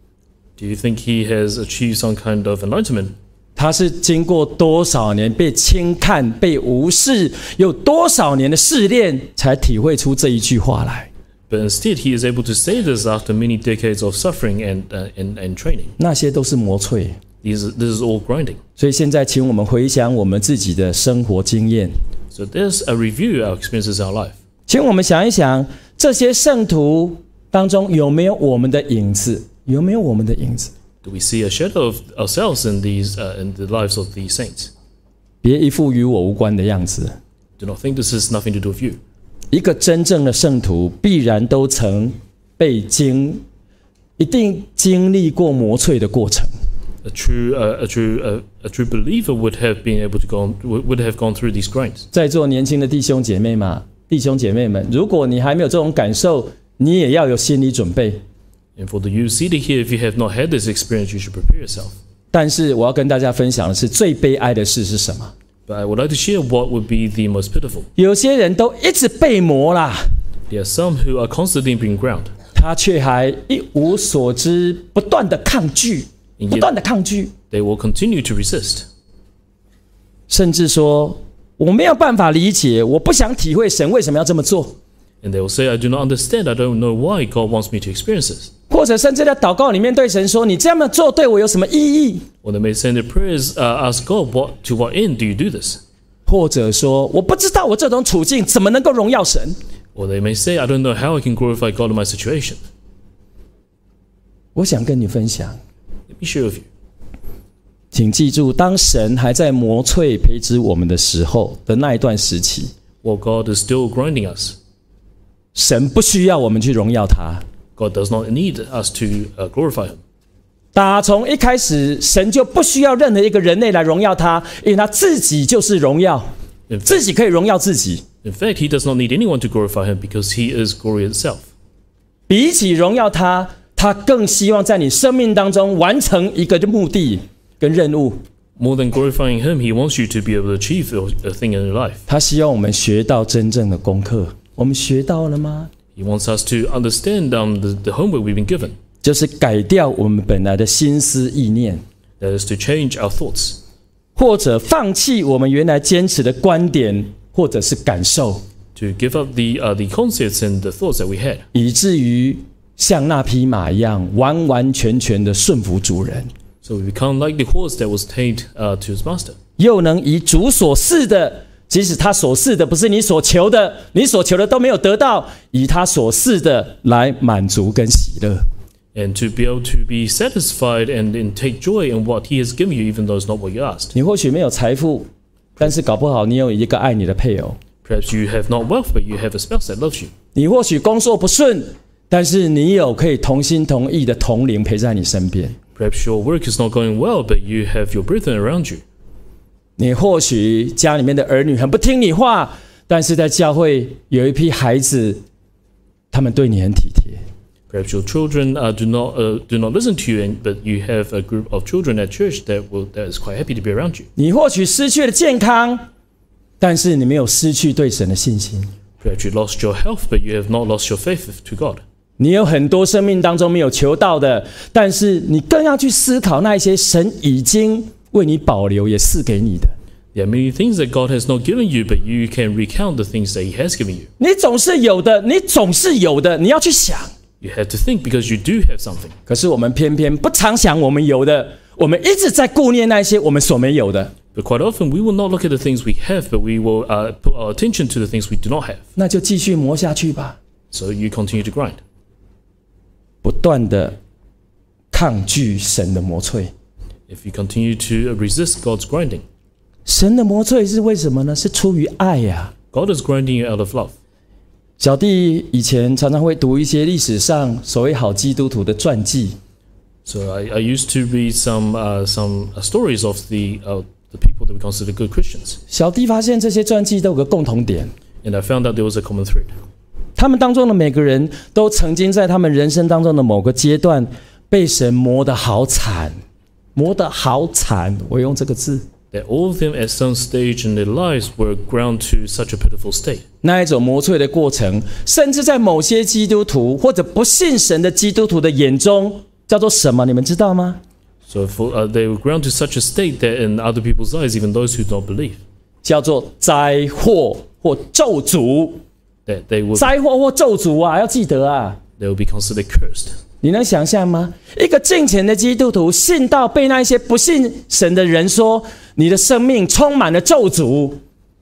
Do you think he has achieved some kind of enlightenment? 他是经过多少年被轻看、被无视，有多少年的试炼，才体会出这一句话来。 But instead, he is able to say this after many decades of suffering and, uh, and, and training. 那些都是磨淬。 These, this is all grinding. 所以现在，请我们回想我们自己的生活经验。 So there's a review our experiences in our life. 请我们想一想，这些圣徒当中有没有我们的影子？有没有我们的影子？ Do we see a shadow of ourselves in these uh, in the lives of these saints? 别一副与我无关的样子。 Do not think this has nothing to do with you. 一个真正的圣徒，必然都曾被经，一定经历过磨淬的过程。 A true, uh, a true, uh, a true believer would have been able to go, would have gone through these grinds. 在座年轻的弟兄姐妹嘛，弟兄姐妹们，如果你还没有这种感受，你也要有心理准备。 And for the youth seated here, if you have not had this experience, you should prepare yourself. 但是我要跟大家分享的是，最悲哀的事是什么？ But I would like to share what would be the most pitiful. 有些人都一直被磨啦， There are some who are constantly being ground, 他却还一无所知，不断的抗拒，不断的抗拒， they will continue to resist. 甚至说我没有办法理解，我不想体会神为什么要这么做。 And they will say, I do not understand, I don't know why God wants me to experience this. 或者甚至在祷告里面对神说：“你这么做对我有什么意义？” Or they may send their prayers, uh, ask God, what, to what end do you do this? 或者说：“我不知道我这种处境怎么能够荣耀神。” Or they may say, I don't know how I can glorify God in my situation. 我想跟你分享， Let me share with you. 请记住，当神还在磨淬培植我们的时候的那一段时期， While God is still grinding us, 神不需要我们去荣耀他。 God does not need us to uh, glorify Him. 打从一开始，神就不需要任何一个人类来荣耀他，因为他自己就是荣耀， In 自 fact, 己可以荣耀自己。 in fact, He does not need anyone to glorify Him because He is glory itself. 比起荣耀他，他更希望在你生命当中完成一个目的跟任务。 More than glorifying Him, He wants you to be able to achieve a thing in your life. 他希望我们学到真正的功课。我们学到了吗？ He wants us to understand um, the, the homework we've been given. 就是改掉我们本来的心思意念， That is to change our thoughts, 或者放弃我们原来坚持的观点，或者是感受， to give up the, uh, the concepts and the thoughts that we had, 以至于像那匹马一样，完完全全的顺服主人， so we become like the horse that was tamed uh, to his master. 又能以主所赐的，即使他所赐的不是你所求的，你所求的都没有得到，以他所赐的来满足跟喜乐。 And to be able to be satisfied and, and take joy in what He has given you, even though it's not what you asked. 你或许没有财富，但是搞不好你有一个爱你的配偶。 Perhaps you have not wealth, but you have a spouse that loves you. 你或许工作不顺，但是你有可以同心同意的同龄陪在你身边。 Perhaps your work is not going well, but you have your brethren around you. 你或许家里面的儿女很不听你话，但是在教会有一批孩子，他们对你很体贴。 Perhaps your children uh, do not uh, do not listen to you, and, but you have a group of children at church that will that is quite happy to be around you. 你或许失去了健康，但是你没有失去对神的信心。 Perhaps you lost your health, but you have not lost your faith to God. 你有很多生命当中没有求到的，但是你更要去思考那一些神已经为你保留也赐给你的。 There are many things that God has not given you, but you can recount the things that He has given you. 你总是有的，你总是有的，你要去想。 You have to think because you do have something. 可是我们偏偏不常想我们有的，我们一直在顾念那些我们所没有的。 But quite often we will not look at the things we have, but we will uh, put our attention to the things we do not have. 那就继续磨下去吧， So you continue to grind. 不断的抗拒神的磨淬。 If you continue to resist God's grinding, 神的磨淬是为什么呢？是出于爱呀、 God is grinding you out of love. 小弟以前常常会读一些历史上所谓好基督徒的传记。 So I, I used to read some uh, some stories of the uh, the people that we consider good Christians. 小弟发现这些传记都有个共同点， And I found out there was a common thread. 他们当中的每个人都曾经在他们人生当中的某个阶段被神磨得好惨，磨得好惨。我用这个字。 That all of them at some stage in their lives were ground to such a pitiful state. 那一种磨淬的过程，甚至在某些基督徒或者不信神的基督徒的眼中，叫做什么？你们知道吗？ So for, uh, they were ground to such a state that in other people's eyes, even those who don't believe, 叫做灾祸或咒诅。 that they will 灾祸或咒诅啊，要记得啊。 they will be considered cursed. 你能想象吗？一个敬虔的基督徒信到被那一些不信神的人说，你的生命充满了咒诅。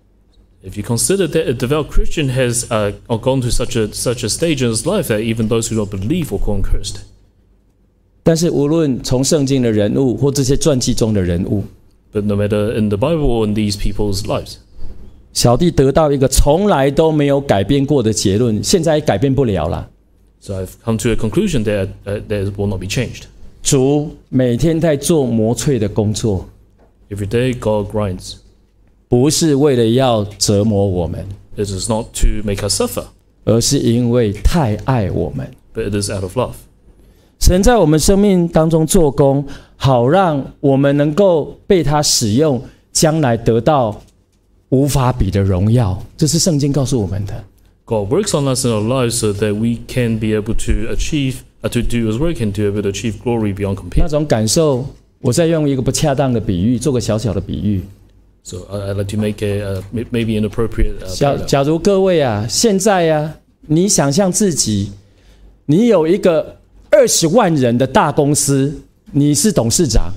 If you consider that a devout Christian has uh, gone to such a such a stage in his life that even those who don't believe will call him cursed. 但是无论从圣经的人物或这些传记中的人物， But no matter in the Bible or in these people's lives, 小弟得到一个从来都没有改变过的结论，现在也改变不了了。 so I've come to a conclusion that uh, that will not be changed. 主每天在做磨淬的工作， Every day God grinds. 不是为了要折磨我们， It is not to make us suffer, 而是因为太爱我们。 but it is out of love. 神在我们生命当中做工，好让我们能够被他使用，将来得到无法比的荣耀。这是圣经告诉我们的。 God works on us in our lives so that we can be able to achieve, uh, to do His work and to be able to achieve glory beyond 那 compare. 种感受，我再用一个不恰当的比喻，做个小小的比喻。 So I, I'd like to make a uh, may- maybe inappropriate uh, 假 parallel. 假如各位啊，现在啊，你想象自己，你有一个二十万人的大公司，你是董事长，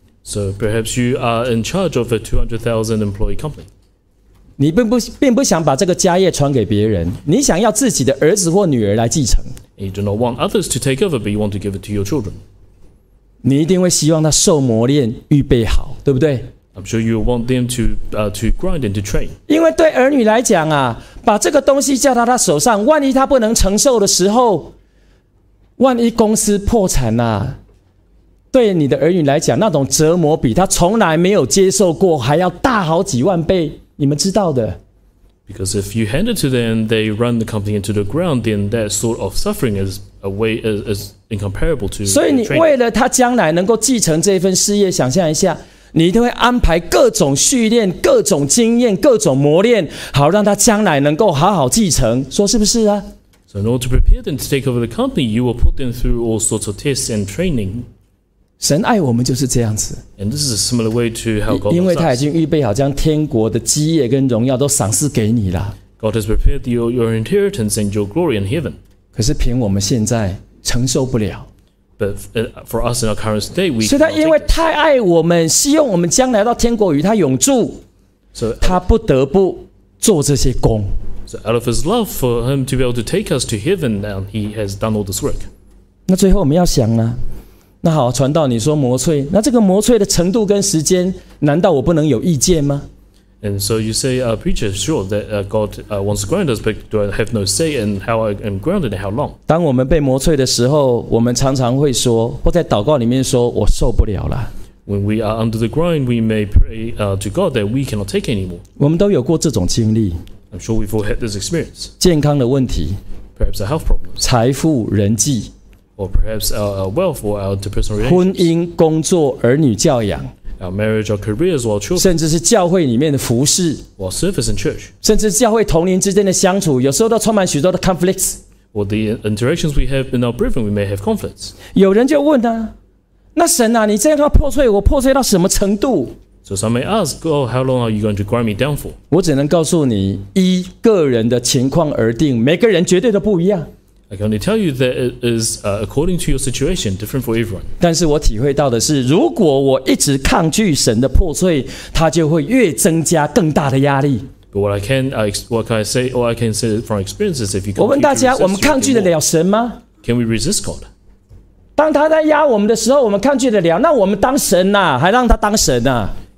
So perhaps you are in charge of a two hundred thousand employee company. 你并不并不想把这个家业传给别人，你想要自己的儿子或女儿来继承， And you do not want others to take over, but you want to give it to your children. 你一定会希望他受磨练，预备好，对不对？ I'm sure you want them to uh, to grind and to train. 因为对儿女来讲啊，把这个东西交到他手上，万一他不能承受的时候，万一公司破产啊，对你的儿女来讲，那种折磨比他从来没有接受过还要大好几万倍，你们知道的。 Because if you hand it to them, they run the company into the ground, then that sort of suffering is a way is, is incomparable to 所以你 training. 为了他将来能够继承这份事业，想象一下，你一定会安排各种训练、各种经验、各种磨练，好让他将来能够好好继承，说是不是啊？ So in order to prepare them to take over the company, you will put them through all sorts of tests and training. 神爱我们就是这样子， And this is a similar way to how God 因为 loves 他已 us. 经预备好将天国的基业跟荣耀都赏赐给你了。 God has prepared your, your inheritance and your glory in heaven. 可是凭我们现在承受不了， But uh, for us in our current state, we 所以他 cannot 因为 take it. 太爱我们，希望我们将来到天国与他永住， So, 他不得不做这些工。 so out of His love for Him to be able to take us to heaven, now He has done all this work. 那最后我们要想呢，那好，传道你说磨淬，那这个磨淬的程度跟时间，难道我不能有意见吗？ And so you say, uh, preacher, sure that uh, God uh, wants to grind us, but do I have no say in how I am grounded and how long? 当我们被磨淬的时候，我们常常会说，或在祷告里面说，我受不了了。 When we are under the grind, we may pray uh, to God that we cannot take anymore. 我们都有过这种经历， I'm sure we've all had this experience. 健康的问题、 Perhaps our health problems, 财富、人际、 or perhaps our, our wealth or our interpersonal 婚 relationships, 姻、工作、儿女教养， our marriage, our careers, or our children, 甚至是教会里面的服事， or our service in church, 甚至教会同龄之间的相处，有时候都充满许多的 conflicts。 or the interactions we have in our brethren, we may have conflicts. 有人就问啊，那神啊，你这样要破碎我，破碎到什么程度？ So some may ask, oh, how long are you going to grind me down for? 我只能告诉你，依个人的情况而定，每个人绝对都不一样。 I can only tell you that it is uh, according to your situation, different for everyone. 但是我体会到的是，如果我一直抗拒神的破碎，它就会越增加更大的压力。 But what I can, uh, ex- what can I say, or I can say from experience is, if you 我问 continue 大 to 家， resist, 我们 you 抗 will 拒 get 得 more. 了神吗？ Can we resist God? 当他在压我们的时候，我们抗拒得了，那我们当神呐、啊，还让他当神呐、啊？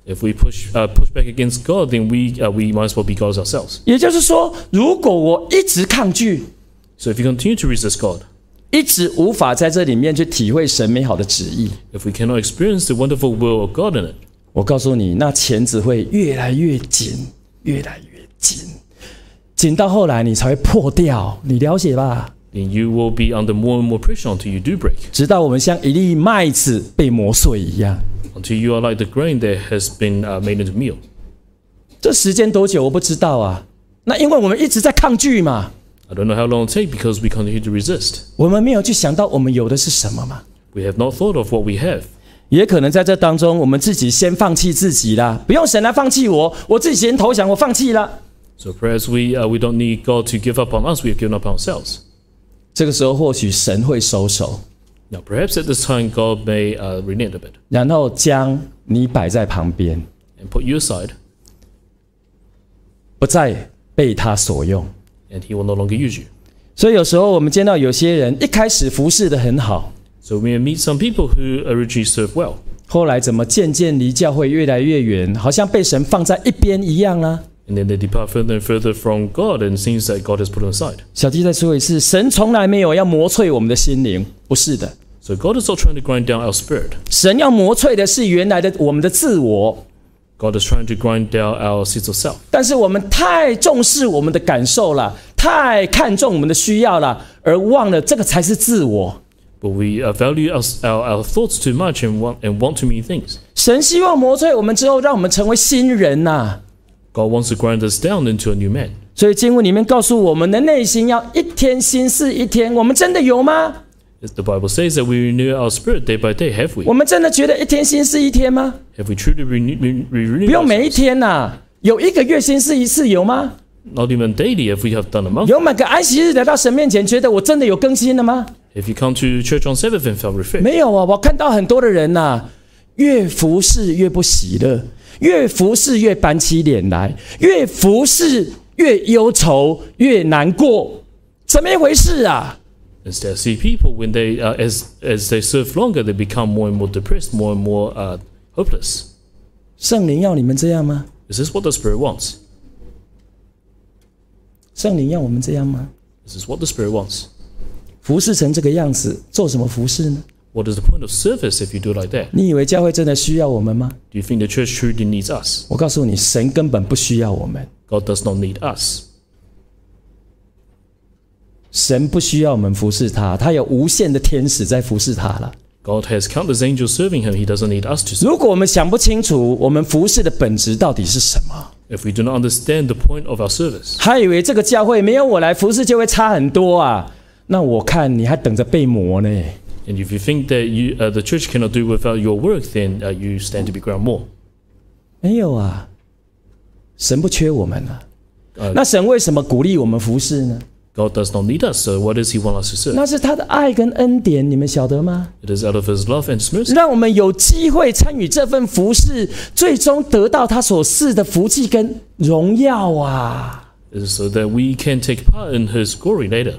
If we push uh, push back against God, then we uh, we might as well be gods ourselves. 也就是说，如果我一直抗拒， So if you continue to resist God, 一直无法在这里面去体会神美好的旨意， if we cannot experience the wonderful will of God in it, 我告诉你，那钳子会越来越紧，越来越紧，紧到后来你才会破掉，你了解吧？ then you will be under more and more pressure until you do break, 直到我们像一粒麦子被磨碎一样。 until you are like the grain that has been uh, made into meal. 这时间多久我不知道啊。那因为我们一直在抗拒嘛， I don't know how long it will take because we continue to resist. 我们没有去想到我们有的是什么嘛。 We have not thought of what we have. 也可能在这当中，我们自己先放弃自己啦，不用神来放弃我，我自己先投降，我放弃了。 So perhaps we uh, we don't need God to give up on us. We have given up on ourselves. 这个时候或许神会收手， Now perhaps at this time God may uh, relent a bit 然后将你摆在旁边， and put you aside, 不再被他所用。 and He will no longer use you. 所以有时候我们见到有些人一开始服侍得很好， So we meet some people who originally serve well, 后来怎么渐渐离教会越来越远，好像被神放在一边一样啊。 and then they depart further and further from God, and it seems that God has put them aside. 小弟再说一次，神从来没有要磨脆我们的心灵，不是的。 So God is not trying to grind down our spirit. 神要磨脆的是原来的我们的自我， God is trying to grind down our sense of self. 但是我们太重视我们的感受了，太看重我们的需要了，而忘了这个才是自我。 But we uh, value our, our, our thoughts too much and want, and want too many things. 神希望磨脆我们之后，让我们成为新人呐、啊。 God wants to grind us down into a new man. 所以经文里面告诉我们的内心要一天新似一天，我们真的有吗？ The Bible says that we renew our spirit day by day. Have we? 我们真的觉得一天新似一天吗？ Have we truly renew, re, renew 不用每一 ourselves? 天呐、啊，有一个月新似一次有吗？ Not even daily. If we have done a month. 有每个安息日来到神面前，觉得我真的有更新了吗？ If you come to church on Sabbath and felt refreshed. 没有啊，我看到很多的人呐、啊，越服侍越不喜乐，越服侍越板起脸来，越服侍越忧愁，越难过，怎么一回事啊？ Instead, see people when they uh, as as they serve longer, they become more and more depressed, more and more uh, hopeless. 圣灵要你们这样吗？ Is this what the Spirit wants? 圣灵要我们这样吗？ This is what the Spirit wants. 服侍成这个样子，做什么服侍呢？ What is the point of service if you do it like that? 你以为教会真的需要我们吗？ Do you think the church truly needs us? 我告诉你，神根本不需要我们， God does not need us. 神不需要我们服侍他，他有无限的天使在服侍他了。 God has countless angels serving Him. He doesn't need us to serve. 如果我们想不清楚我们服侍的本质到底是什么， If we do not understand the point of our service, 还以为这个教会没有我来服侍就会差很多啊，那我看你还等着被磨呢。 and if you think that you, uh, the church cannot do without your work, then uh, you stand to be ground more. 没有啊，神不缺我们啊。 Uh, 那神为什么鼓励我们服侍呢？ God does not need us, so what does He want us to serve? 那是他的爱跟恩典，你们晓得吗？ It is out of His love and His mercy. 让我们有机会参与这份服事，最终得到他所赐的福气跟荣耀啊！ It is so that we can take part in His glory later.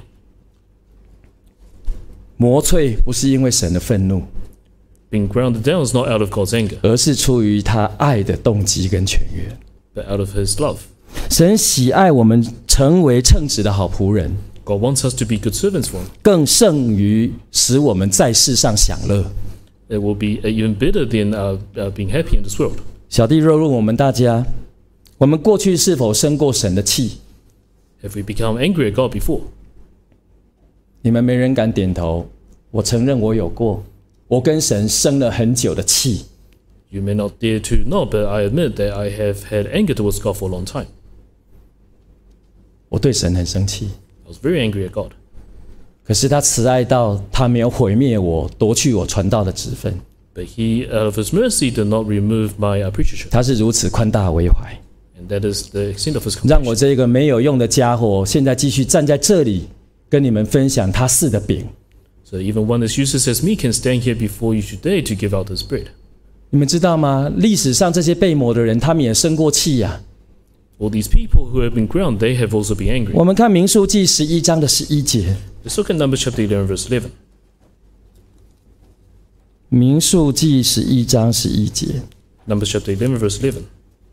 磨脆不是因为神的愤怒， Being grounded down is not out of God's anger, 而是出于他爱的动机跟泉源。 but out of His love. 神喜爱我们成为称职的好仆人， God wants us to be good servants for Him. 更胜于使我们在世上享乐。 It will be even better than uh, uh, being happy in this world. 小弟若问我们大家，我们过去是否生过神的气？ Have we become angry at God before? 你们没人敢点头。我承认我有过，我跟神生了很久的气。 You may not dare to nod, but I admit that I have had anger towards God for a long time. 我对神很生气， I was very angry at God. 可是他慈爱到他没有毁灭我，夺去我传道的职分。 But He, out of His mercy, did not remove my uh, preachership. 他是如此宽大为怀， And that is the extent of His 让我 compassion. 这个没有用的家伙，现在继续站在这里，跟你们分享他赐的饼。 So even one as useless as me can stand here before you today to give out this bread. 你们知道吗？历史上这些被磨的人，他们也生过气呀、啊。 All these people who have been ground, they have also been angry. 我们看民数记十一章的十一节， Let's look at Numbers chapter eleven, verse eleven. 民数记十一章十一节， Numbers chapter eleven, verse eleven.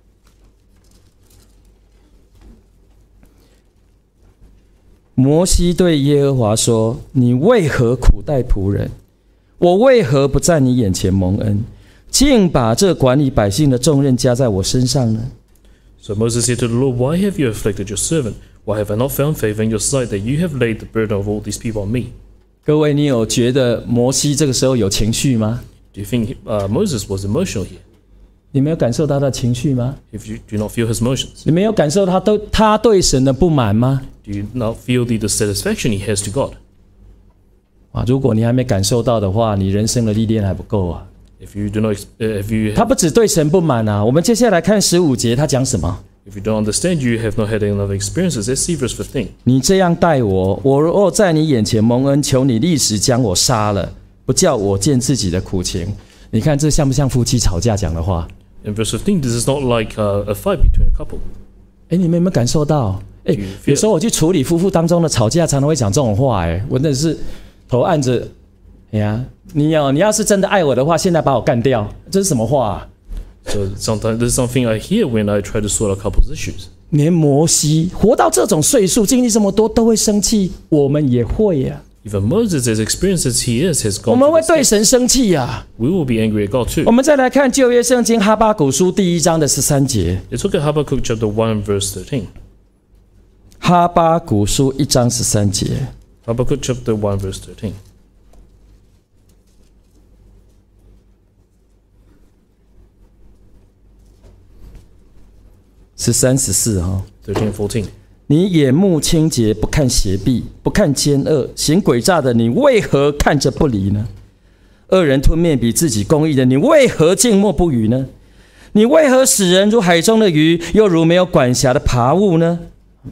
摩西对耶和华说：“你为何苦待仆人？我为何不在你眼前蒙恩，竟把这管理百姓的重任加在我身上呢？” So Moses said to the Lord, Why have you afflicted your servant? Why have I not found favor in your sight that you have laid the burden of all these people on me? 各位，你有觉得摩西这个时候有情绪吗？ Do you think uh, Moses was emotional here? 你没有感受到他的情绪吗？ If you do not feel his emotions, 你没有感受他对他对神的不满吗？ do you not feel the dissatisfaction he has to God? 啊，如果你还没感受到的话，你人生的历练还不够啊。 If you do not, uh, if you 他不只对神不满啊。我们接下来看十五节，他讲什么？ if you don't understand, you have not had enough experiences. Let's see verse fifteen. 你这样待我，我若在你眼前蒙恩，求你立时将我杀了，不叫我见自己的苦情。你看这像不像夫妻吵架讲的话？ In verse fifteen, this is not like uh, a fight between a couple. 哎，你们有没有感受到？哎，有时候我去处理夫妇当中的吵架，常常会讲这种话。哎，我真的是头按着。哎呀，你要你要是真的爱我的话，现在把我干掉，这是什么话啊？ So sometimes this is something I hear when I try to sort out couples' issues. 连摩西活到这种岁数，经历这么多，都会生气，我们也会呀、啊。 Even Moses, as experienced as he is, has 我 gone 们 through 会 this 对 step. 神生气呀、啊。 We will be angry at God 我 too. 们再来看旧约圣经哈巴谷书第一章的十三节。 Let's look at Habakkuk chapter one, verse thirteen. 哈巴谷书一章十三节。 Habakkuk chapter one, verse thirteen. 十三十四哈。 thirteen and fourteen. 你眼目清洁，不看邪僻，不看奸恶，行诡诈的，你为何看着不理呢？恶人吞灭比自己公义的，你为何静默不语呢？你为何使人如海中的鱼，又如没有管辖的爬物呢？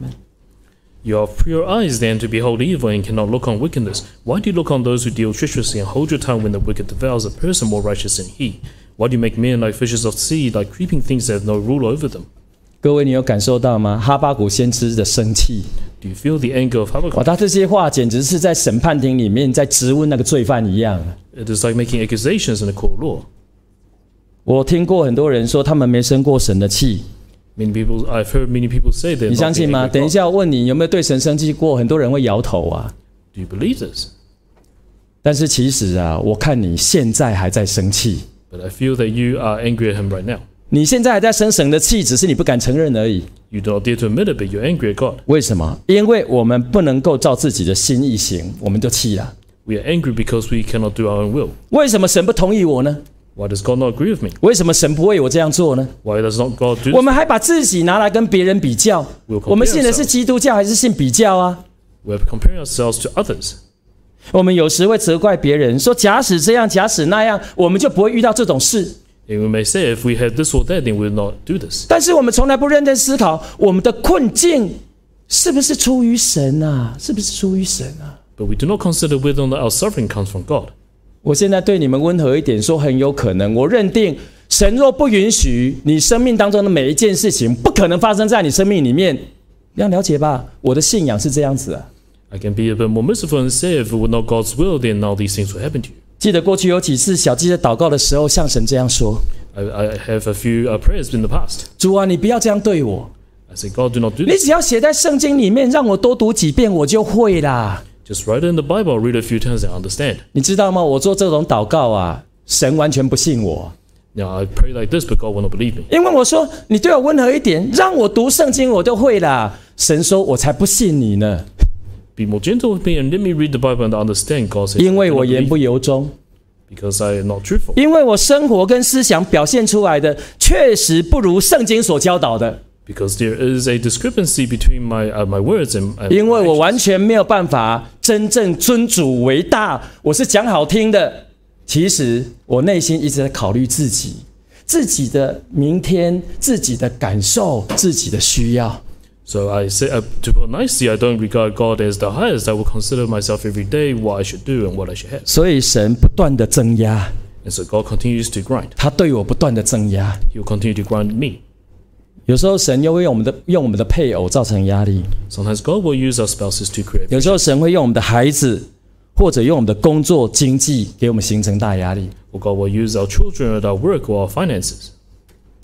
You have pure eyes then to behold evil and cannot look on wickedness. Why do you look on those who deal treacherously and hold your tongue when the wicked devours a person more righteous than he? Why do you make men like fishes of the sea, like creeping things that have no rule over them? 各位，你有感受到吗？哈巴谷先知的生气， Do you feel the anger of 哇， Habakkuk? 他这些话简直是在审判庭里面在质问那个罪犯一样。 It is like making accusations in a court of law. 我听过很多人说他们没生过神的气， Many people, I've heard many people say they're 你 not 相信 being 吗？ angry 等一 at God. 下我问你有没有对神生气过，很多人会摇头啊。 Do you believe this? 但是其实啊，我看你现在还在生气， But I feel that you are angry at him right now. 你现在还在生神的气，只是你不敢承认而已。 You do not dare to admit it, but you're angry at God. 为什么？因为我们不能够照自己的心意行，我们就气了。 We are angry because we cannot do our own will. 为什么神不同意我呢？ Why does God not agree with me? 为什么神不为我这样做呢？ Why does not God do 我 this? 们还把自己拿来跟别人比较。 We'll compare 我们信的是 ourselves. 基督教还是信比较啊？ We're comparing ourselves to others. 我们有时会责怪别人，说假使这样，假使那样，我们就不会遇到这种事。 And we may say if we had this or that, then we will not do this. 但是我们从来不认真思考，我们的困境是不是出于神啊？是不是出于神啊？ But we do not consider whether or not our suffering comes from God. 我现在对你们温和一点，说很有可能。我认定，神若不允许你生命当中的每一件事情，不可能发生在你生命里面。你要了解吧，我的信仰是这样子啊。 I can be a bit more merciful and say if it were not God's will, then now these things will happen to you. 记得过去有几次小鸡在祷告的时候，向神这样说 I, I have a few uh, prayers in the past. ：“ 主啊，你不要这样对我。 I say, God, do not do 你 this. 只要写在圣经里面，让我多读几遍，我就会啦。 Just write it in the Bible, read it a few times and understand. 你知道吗？我做这种祷告啊，神完全不信我， Now, I pray like this, but God will not believe me. 因为我说你对我温和一点，让我读圣经，我就会啦。神说，我才不信你呢， Be more gentle with me and let me read the Bible and understand. God says, 因为 I do 我 not 言 believe 不由衷。” because I am not truthful. 因为我生活跟思想表现出来的，确实不如圣经所教导的。 Because there is a discrepancy between my uh, my words and, and 因为 my 我 actions. 完全没有办法真正尊主为大，我是讲好听的，其实我内心一直在考虑自己、自己的明天、自己的感受、自己的需要。 So I say, uh, to put it nicely, I don't regard God as the highest. I will consider myself every day what I should do and what I should have. 所以神不断的增压， And so God continues to grind. 他对我不断的增压。 He will continue to grind me. 有时候神又会用我们的用我们的配偶造成压力， Sometimes God will use our spouses to create. 有时候神会用我们的孩子，或者用我们的工作、经济给我们形成大压力。 Or God will use our children or our work or our finances.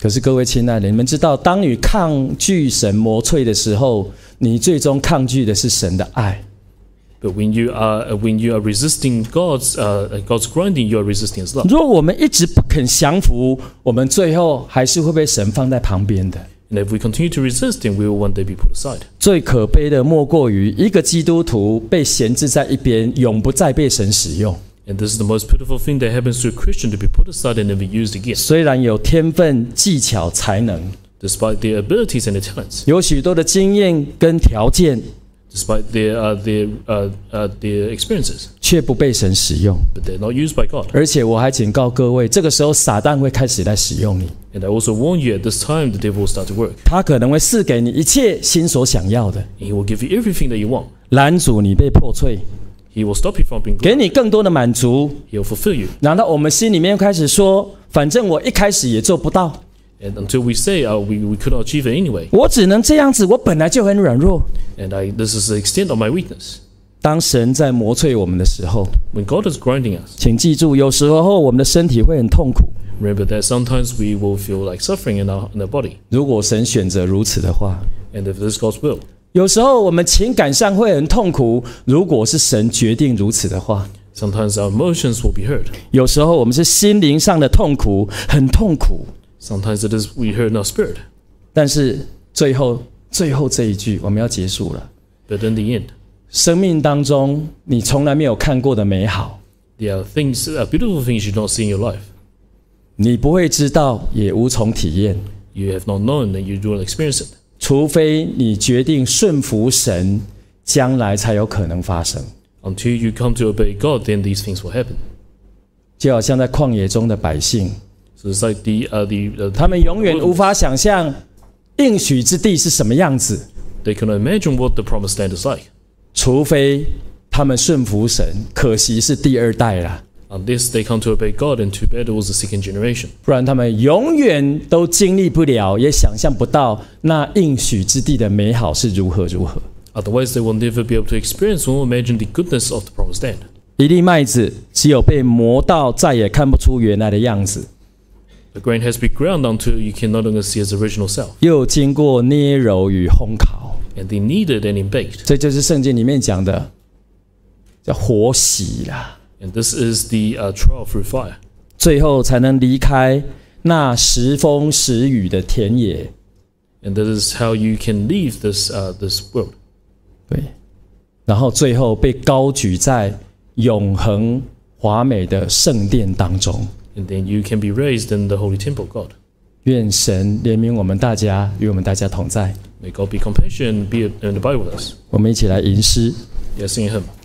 可是各位亲爱的，你们知道，当你抗拒神磨淬的时候，你最终抗拒的是神的爱。 But when you are when you are resisting God's uh, God's grinding, you are resisting His love. 如果我们一直不肯降服，我们最后还是会被神放在旁边的。 And if we continue to resist Him, we will one day be put aside. 最可悲的莫过于一个基督徒被闲置在一边，永不再被神使用。 And this is the most pitiful thing that happens to a Christian, to be put aside and never used again. 虽然有天分、技巧、才能， Despite their abilities and their talents, 有许多的经验跟条件， despite their uh, their uh, uh, their experiences, 却不被神使用。 but they're not used by God. 而且我还警告各位，这个时候撒旦会开始来使用你， And I also warn you, at this time, the devil will start to work. 他可能会赐给你一切心所想要的， And he will give you everything that you want. 拦阻你被破碎， He will stop you from being 给 glorified. 你更多的满足。 He will fulfill you. 然后我们心里面开始说，反正我一开始也做不到， And until we say, uh, we, we could not achieve it anyway. 我只能这样子，我本来就很软弱。 And I, this is the extent of my weakness. 当神在磨淬我们的时候， When God is grinding us, 请记住，有时候我们的身体会很痛苦。 remember that sometimes we will feel like suffering in our, in our body. 如果神选择如此的话， And if this is God's will, 有时候我们情感上会很痛苦。如果是神决定如此的话， sometimes our emotions will be hurt. 有时候我们是心灵上的痛苦，很痛苦。 Sometimes it is we hurt in our spirit. 但是最后，最后这一句我们要结束了。 But in the end, 生命当中你从来没有看过的美好， there are things, uh, beautiful things you do not see in your life. 你不会知道，也无从体验， You have not known that you do not experience it. 除非你决定顺服神，将来才有可能发生。 Until you come to obey God, then these things will happen. 就好像在旷野中的百姓， So it's like the uh, the, uh, 他们永远无法想象应许之地是什么样子， they cannot imagine what the promised land is like. 除非他们顺服神。可惜是第二代啦， Unless they come to obey God, and too bad it was the second generation. 不然他们永远都经历不了，也想象不到那应许之地的美好是如何如何。 Otherwise, they will never be able to experience or imagine the goodness of the promised land. 一粒麦子只有被磨到再也看不出原来的样子， The grain has been ground until you can no longer see its original self, 又经过捏揉与烘烤， and they kneaded and in baked. 这就是圣经里面讲的叫活洗啦， And this is the uh, trial through fire. 最后才能离开那时风时雨的田野。 And that is how you can leave this uh, this world. 对，然后最后被高举在永恒华美的圣殿当中。 And then you can be raised in the holy temple of God. 愿神怜悯我们大家，与我们大家同在。 May God be compassionate and be and abide with us. 我们一起来吟诗。 Yeah, sing a hymn.